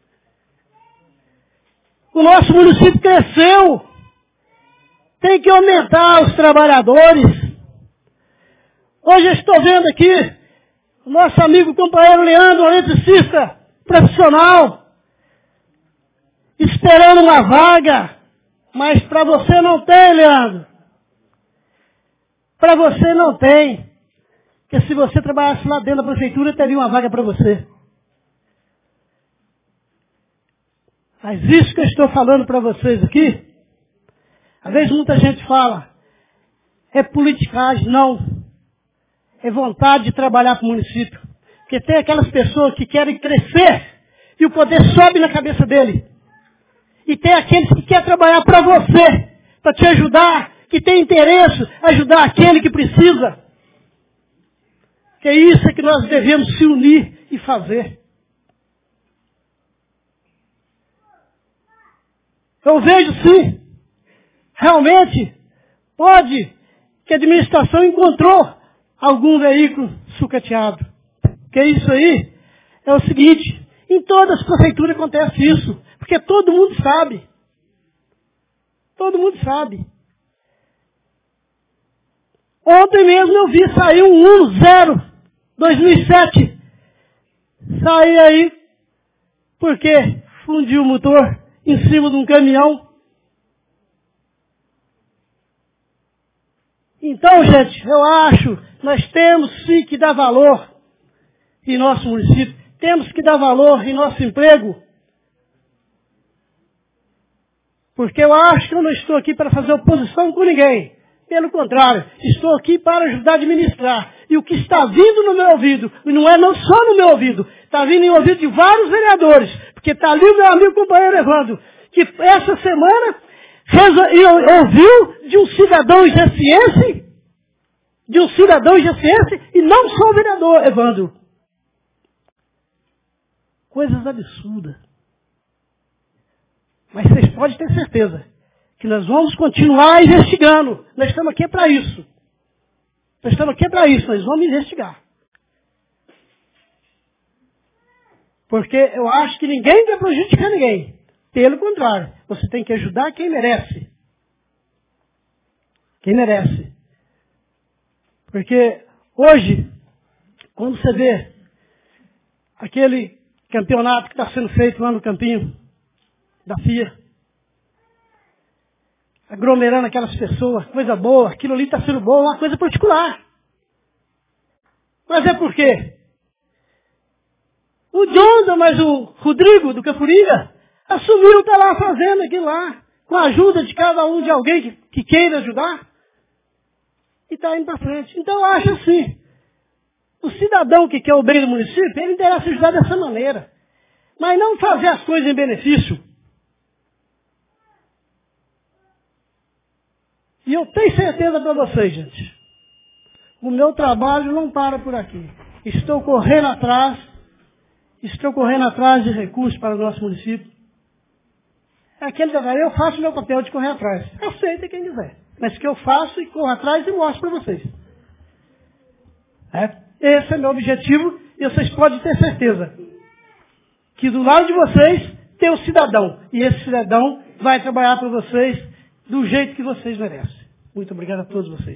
S6: O nosso município cresceu, tem que aumentar os trabalhadores. Hoje eu estou vendo aqui o nosso amigo companheiro Leandro, um eletricista profissional, esperando uma vaga, mas para você não tem, Leandro. Para você não tem. Porque se você trabalhasse lá dentro da prefeitura, teria uma vaga para você. Mas isso que eu estou falando para vocês aqui, às vezes muita gente fala, é politicagem, não. É vontade de trabalhar para o município. Porque tem aquelas pessoas que querem crescer e o poder sobe na cabeça dele. E tem aqueles que querem trabalhar para você, para te ajudar, que tem interesse em ajudar aquele que precisa. Que é isso que nós devemos se unir e fazer. Eu vejo sim, realmente, pode que a administração encontrou algum veículo sucateado. Que é isso aí? É o seguinte, em todas as prefeituras acontece isso, porque todo mundo sabe. Todo mundo sabe. Ontem mesmo eu vi sair um Uno zero, dois mil e sete. Saí aí, porque fundiu o motor em cima de um caminhão. Então, gente, eu acho, nós temos sim que dar valor em nosso município. Temos que dar valor em nosso emprego. Porque eu acho que eu não estou aqui para fazer oposição com ninguém. Pelo contrário, estou aqui para ajudar a administrar. E o que está vindo no meu ouvido, e não é não só no meu ouvido, está vindo em ouvido de vários vereadores, porque está ali o meu amigo companheiro Evandro, que essa semana ouviu de um cidadão jacciense, de um cidadão jacciense, e não só o vereador Evandro. Coisas absurdas. Mas vocês podem ter certeza que nós vamos continuar investigando. Nós estamos aqui para isso. Nós estamos aqui para isso, nós vamos investigar. Porque eu acho que ninguém quer prejudicar ninguém. Pelo contrário, você tem que ajudar quem merece. Quem merece. Porque hoje, quando você vê aquele campeonato que está sendo feito lá no campinho da F I A, aglomerando aquelas pessoas, coisa boa, aquilo ali está sendo bom, uma coisa particular. Mas é por quê? O Jonda, mas o Rodrigo do Cafuringa assumiu, está lá fazendo aquilo lá, com a ajuda de cada um de alguém que, que queira ajudar, e está indo para frente. Então eu acho assim, O cidadão que quer o bem do município, ele deverá se ajudar dessa maneira. Mas não fazer as coisas em benefício. E eu tenho certeza para vocês, gente. O meu trabalho não para por aqui. Estou correndo atrás, estou correndo atrás de recursos para o nosso município. É aquele detalhe, eu faço o meu papel de correr atrás. Aceita quem quiser. Mas que eu faço e corro atrás e mostro para vocês. É, esse é meu objetivo e vocês podem ter certeza que do lado de vocês tem um cidadão. E esse cidadão vai trabalhar para vocês do jeito que vocês merecem. Muito obrigado a todos vocês.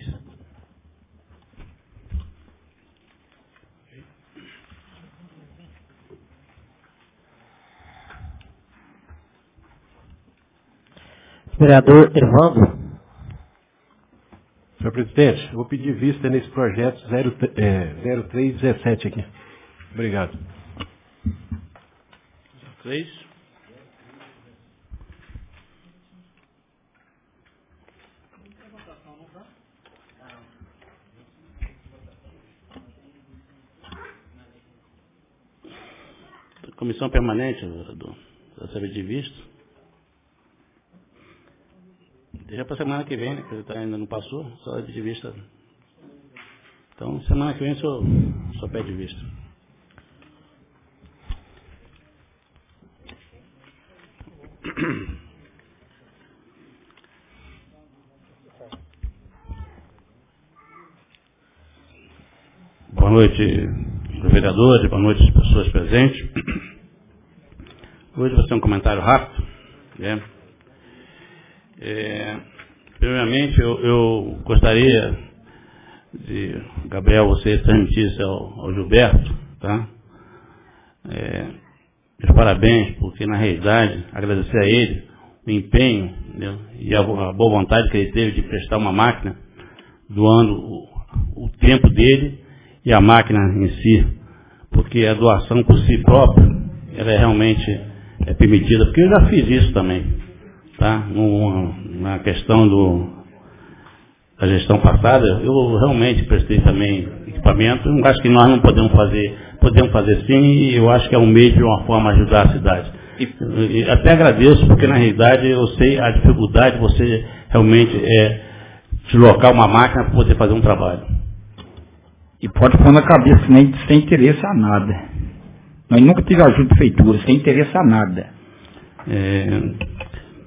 S11: Vereador Evandro.
S5: Senhor presidente, eu vou pedir vista nesse projeto zero três dezessete aqui. Obrigado.
S2: três. Comissão permanente do, da Saúde de Vista. Deixa para semana que vem, né, que ainda não passou, só de vista. Então, semana que vem só, só pede vista. Boa noite, vereadores, boa noite, pessoas presentes. Hoje vai ser um comentário rápido, né? É, primeiramente, eu, eu gostaria de, Gabriel, você transmitisse ao, ao Gilberto, tá? É, meus parabéns, porque na realidade, agradecer a ele o empenho, né, e a, a boa vontade que ele teve de prestar uma máquina, doando o, o tempo dele e a máquina em si, porque a doação por si própria, ela é realmente é permitida, porque eu já fiz isso também. Tá? No, na questão do, da gestão passada, eu realmente prestei também equipamento. Eu acho que nós não podemos fazer, podemos fazer sim, e eu acho que é um meio de uma forma ajudar a cidade. E, e até agradeço, porque na realidade eu sei a dificuldade de você realmente é, deslocar uma máquina para poder fazer um trabalho.
S12: E pode pôr na cabeça, nem sem interesse a nada. Nós nunca tivemos ajuda de feitura, sem interesse a nada.
S2: É,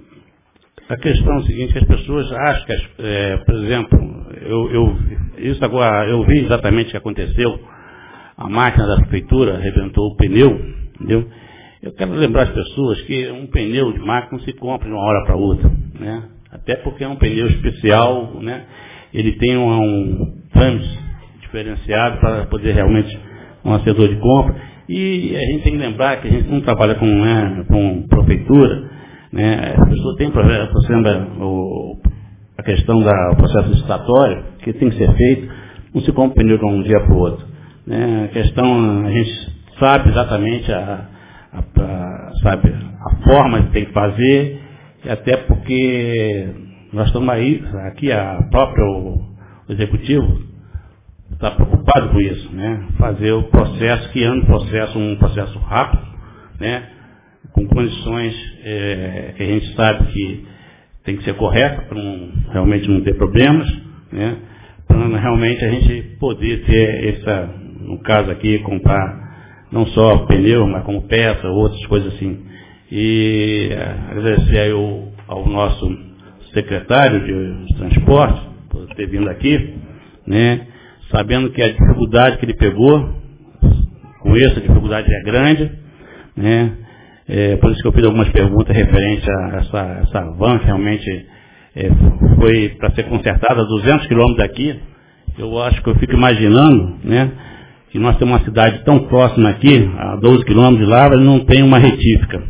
S2: A questão é o seguinte, que as pessoas acham que, é, por exemplo, eu, eu, isso agora, eu vi exatamente o que aconteceu, a máquina da prefeitura arrebentou o pneu, entendeu? Eu quero lembrar as pessoas que um pneu de máquina não se compra de uma hora para outra, né? Até porque é um pneu especial, né? Ele tem um, um trâmite diferenciado para poder realmente um assessor de compra, e a gente tem que lembrar que a gente não trabalha com, né, com prefeitura, né? A pessoa tem problema, o, a questão do processo licitatório, que tem que ser feito, não se compra pneu de um dia para o outro. Né? A questão, a gente sabe exatamente a, a, a, sabe, a forma que tem que fazer, e até porque nós estamos aí, aqui a própria, o, o executivo está preocupado com isso, né? Fazer o processo, que é um processo, um processo rápido, né? Com condições é, que a gente sabe que tem que ser correta para não, realmente não ter problemas, né? Para realmente a gente poder ter essa, no caso aqui, comprar não só pneu, mas como peça, outras coisas assim. E agradecer aí ao, ao nosso secretário de transporte por ter vindo aqui, né? Sabendo que a dificuldade que ele pegou, com isso a dificuldade é grande, né? É, por isso que eu fiz algumas perguntas referentes a essa, essa van, que realmente é, foi para ser consertada a duzentos quilômetros daqui. Eu acho que eu fico imaginando, né, que nós temos uma cidade tão próxima aqui, a doze quilômetros de Lavras, não tem uma retífica.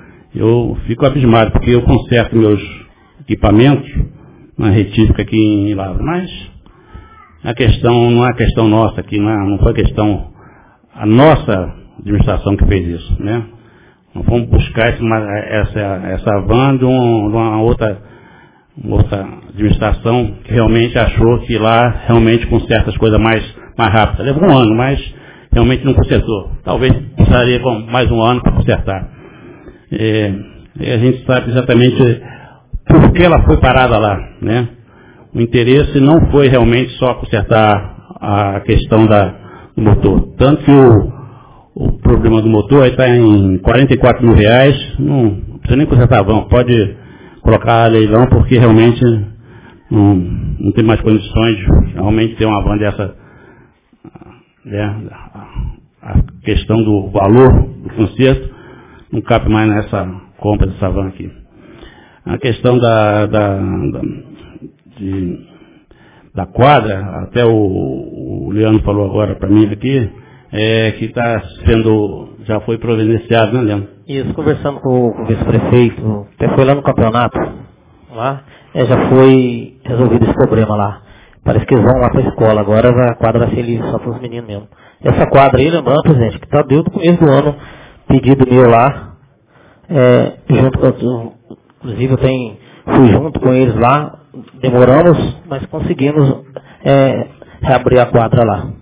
S2: Eu fico abismado, porque eu conserto meus equipamentos na retífica aqui em Lavras. Mas a questão não é questão nossa aqui, não, é, não foi questão, a nossa administração que fez isso, né? Nós vamos buscar essa, essa, essa van de, um, de uma outra, uma outra administração que realmente achou que lá realmente conserta as coisas mais, mais rápido. Levou um ano, mas realmente não consertou. Talvez precisaria com mais um ano para consertar. É, e a gente sabe exatamente por que ela foi parada lá, né? O interesse não foi realmente só consertar a questão da, do motor. Tanto que o, o problema do motor está em quarenta e quatro mil reais, não precisa nem consertar a van, pode colocar a leilão, porque realmente não, não tem mais condições de realmente ter uma van dessa, né? A, a questão do valor do conserto não cabe mais nessa compra dessa van aqui. A questão da, da, da, de, da quadra, até o, o Leandro falou agora para mim aqui, é que está sendo, já foi providenciado, né, Leandro?
S11: Isso, conversando com, com o vice-prefeito, até foi lá no campeonato, lá, é, já foi resolvido esse problema lá. Parece que eles vão lá para a escola, agora a quadra vai ser livre só para os meninos mesmo. Essa quadra aí, lembrando, presidente, que está desde o começo do ano, pedido meu lá, é, junto com, inclusive eu tenho, fui junto com eles lá, demoramos, mas conseguimos é, reabrir a quadra lá.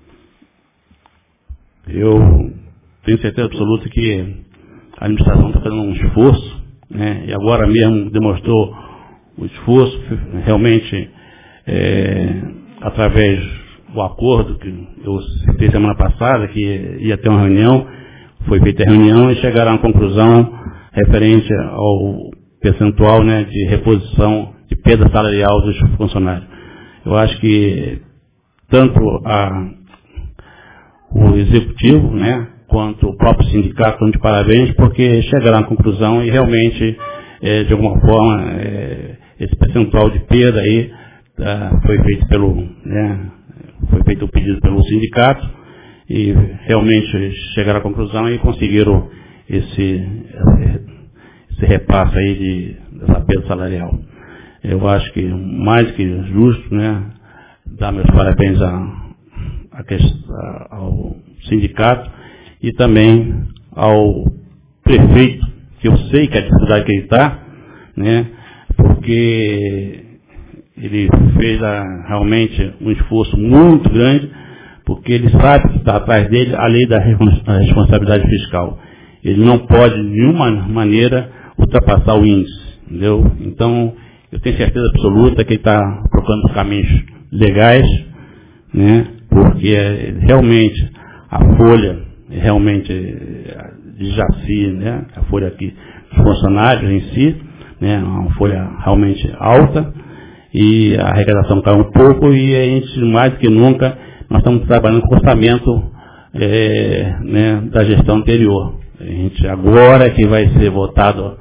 S2: Eu tenho certeza absoluta que a administração está fazendo um esforço, né, e agora mesmo demonstrou o esforço, realmente, é, através do acordo que eu citei semana passada, que ia ter uma reunião, foi feita a reunião e chegaram à conclusão referente ao percentual, né, de reposição de perda salarial dos funcionários. Eu acho que tanto a, o executivo, né, quanto o próprio sindicato estão de parabéns, porque chegaram à conclusão e realmente, é, de alguma forma, é, esse percentual de perda aí tá, foi feito pelo, né, foi feito o pedido pelo sindicato e realmente chegaram à conclusão e conseguiram esse, esse repasse aí de, dessa perda salarial. Eu acho que mais que justo, né, dar meus parabéns a, a, a, ao sindicato e também ao prefeito, que eu sei que a dificuldade que ele está, né, porque ele fez a, realmente um esforço muito grande, porque ele sabe que está atrás dele a lei da responsabilidade fiscal. Ele não pode de nenhuma maneira ultrapassar o índice, entendeu? Então, eu tenho certeza absoluta que ele está procurando caminhos legais, né, porque realmente a folha, realmente de Jaci, né, a folha aqui dos funcionários em si, né, uma folha realmente alta, e a arrecadação caiu um pouco, e a gente, mais do que nunca, nós estamos trabalhando com o orçamento é, né, da gestão anterior. A gente agora que vai ser votado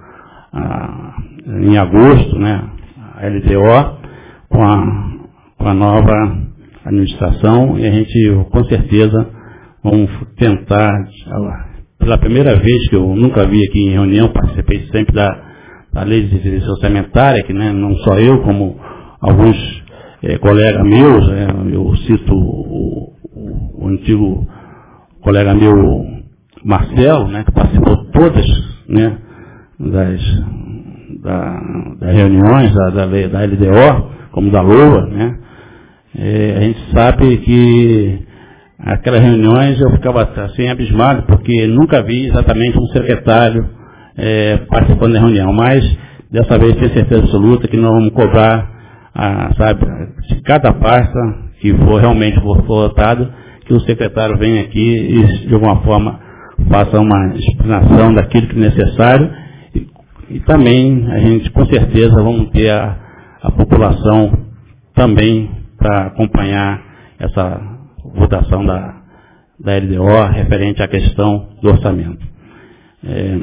S2: a, em agosto, né, a L D O, com a, com a nova administração, e a gente, com certeza, vamos tentar, pela primeira vez que eu nunca vi aqui em reunião, participei sempre da, da lei de direção orçamentária, que, né, não só eu, como alguns é, colegas meus, é, eu cito o, o, o antigo colega meu, Marcelo, né, que participou de todas, né, das, da, das reuniões da, da, da L D O, como da LOA, né, é, a gente sabe que aquelas reuniões eu ficava assim abismado, porque nunca vi exatamente um secretário é, participando da reunião, mas dessa vez tenho certeza absoluta que nós vamos cobrar, a, sabe, de cada pasta que for realmente for votado, que o secretário venha aqui e de alguma forma faça uma explanação daquilo que é necessário, e, e também a gente com certeza vamos ter a, a população também para acompanhar essa votação da, da L D O referente à questão do orçamento. É,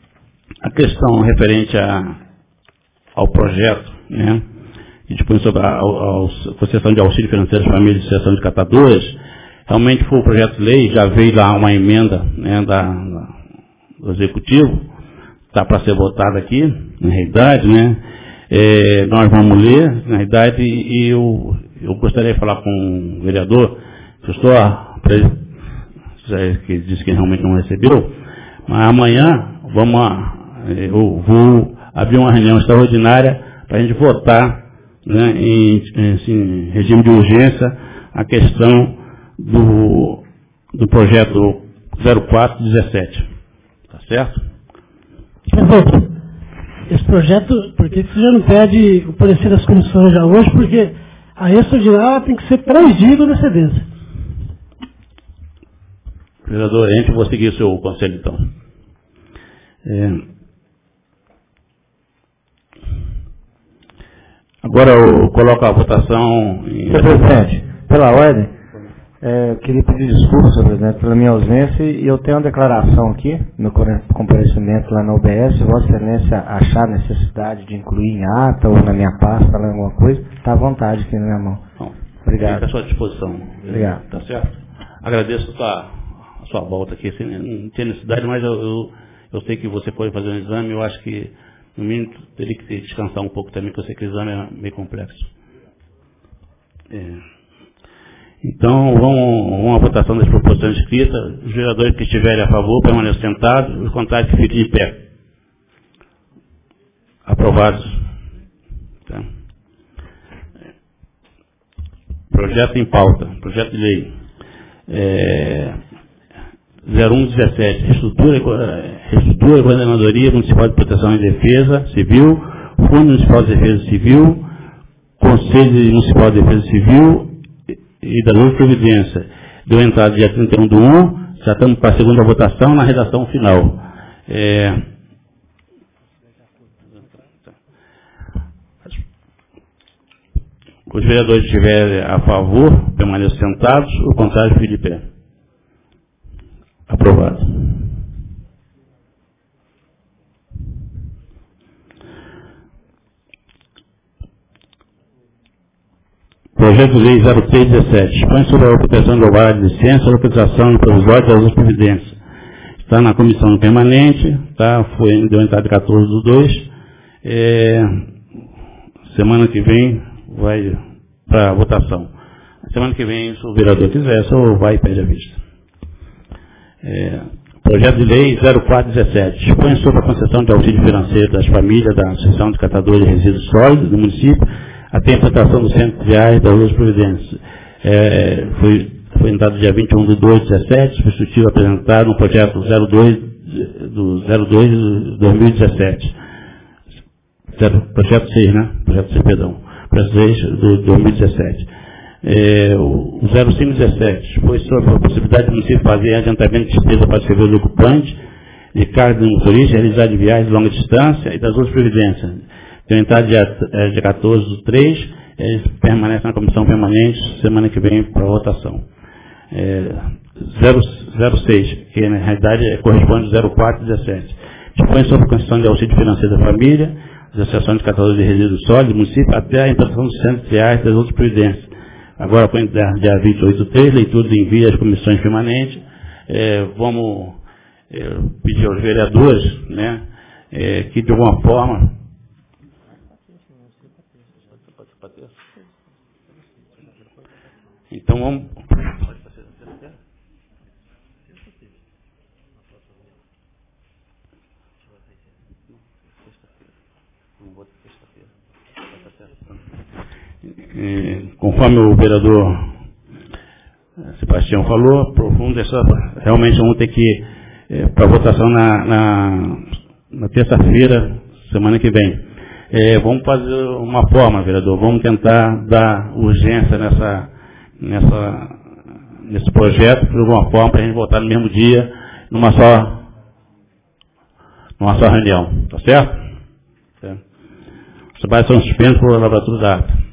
S2: a questão referente a, ao projeto, né, que dispõe sobre a, a, a concessão de auxílio financeiro às famílias de situação de catadores, realmente foi o projeto de lei, já veio lá uma emenda, né, da, da, do Executivo, está para ser votada aqui, na realidade, né, é, nós vamos ler, na realidade, e eu, eu gostaria de falar com o vereador, que eu estou, que disse que realmente não recebeu, mas amanhã vamos, eu vou abrir uma reunião extraordinária para a gente votar, né, em, em assim, regime de urgência a questão do, do projeto zero quatro dezessete. Tá certo?
S6: Prefeito, esse projeto, por que você já não pede o parecer das comissões já hoje? Porque a extraordinária tem que ser três dias de antecedência.
S2: Vereador, a gente vou seguir o seu conselho, então. É, agora eu coloco a votação em...
S13: Senhor presidente, pela ordem, é, eu queria pedir desculpas, senhor presidente, pela minha ausência, e eu tenho uma declaração aqui, no comparecimento lá na U B S, se Vossa Excelência achar necessidade de incluir em ata ou na minha pasta, lá alguma coisa, está à vontade aqui na minha mão.
S2: Bom,
S13: obrigado.
S2: Fica à sua disposição.
S13: Obrigado.
S2: Tá certo? Agradeço a sua, a sua volta aqui, assim, não tem necessidade, mas eu, eu, eu sei que você foi fazer um exame, eu acho que, no mínimo, teria que descansar um pouco também, porque eu sei que o exame é meio complexo. É. Então, vamos, vamos à votação das proposições escritas. Os vereadores que estiverem a favor permaneçam sentados, os contrários que fiquem de pé. Aprovados. Tá. Projeto em pauta. Projeto de lei. É, zero um dezessete. Reestrutura, reestrutura a Coordenadoria Municipal de Proteção e Defesa Civil, Fundo Municipal de Defesa Civil, Conselho Municipal de Defesa Civil e da Luz Providência. Deu entrada dia trinta e um do um, já estamos para a segunda votação na redação final. É... Os vereadores que estiverem a favor, permaneçam sentados, o contrário, fique de pé. Aprovado. Projeto de Lei zero três dezessete. Expõe sobre a proteção global de licença, a localização provisória das duas providências. Está na comissão permanente, tá? Foi, deu entrada de quatorze do dois. É, semana que vem vai para votação. Semana que vem, se o vereador quiser, só vai e pede a vista. É, projeto de Lei zero quatro dezessete. Expõe sobre a concessão de auxílio financeiro das famílias da Associação de Catadores de Resíduos Sólidos do município, até a implantação do Centro de Reais da Luz Providência. É, foi, foi entrado dia vinte e um de dois de dezessete, substitutivo apresentado no projeto zero dois do zero dois de dois mil e dezessete. Zero, projeto seis, né? Projeto seis, perdão. Projeto seis do dois mil e dezessete. É, o zero cinco dezessete foi sobre a possibilidade do município fazer adiantamento de despesa para escrever o ocupante, de carga do motorista, realizar de viagens de longa distância e das outras providências. Tem entrada dia, dia quatorze do três, eles permanecem na comissão permanente, semana que vem para votação. É, zero seis, que na realidade corresponde ao zero quatro dezessete. Dispõe sobre a concessão de auxílio financeiro da família, das associações de catadores de resíduos sólidos do município, até a implantação dos centros reais das outras providências. Agora, põe dia vinte e oito do três, leitura de envio às comissões permanentes. É, vamos é, pedir aos vereadores, né, é, que de alguma forma... Então vamos. E, conforme o vereador Sebastião falou, profundo essa, realmente vamos ter que é, para votação na, na, na terça-feira, semana que vem. É, vamos fazer uma forma, vereador, vamos tentar dar urgência nessa, nessa, nesse projeto, de alguma forma, para a gente votar no mesmo dia, numa só, numa só reunião, tá certo? É. Os trabalhos são suspensos por lavratura da ata.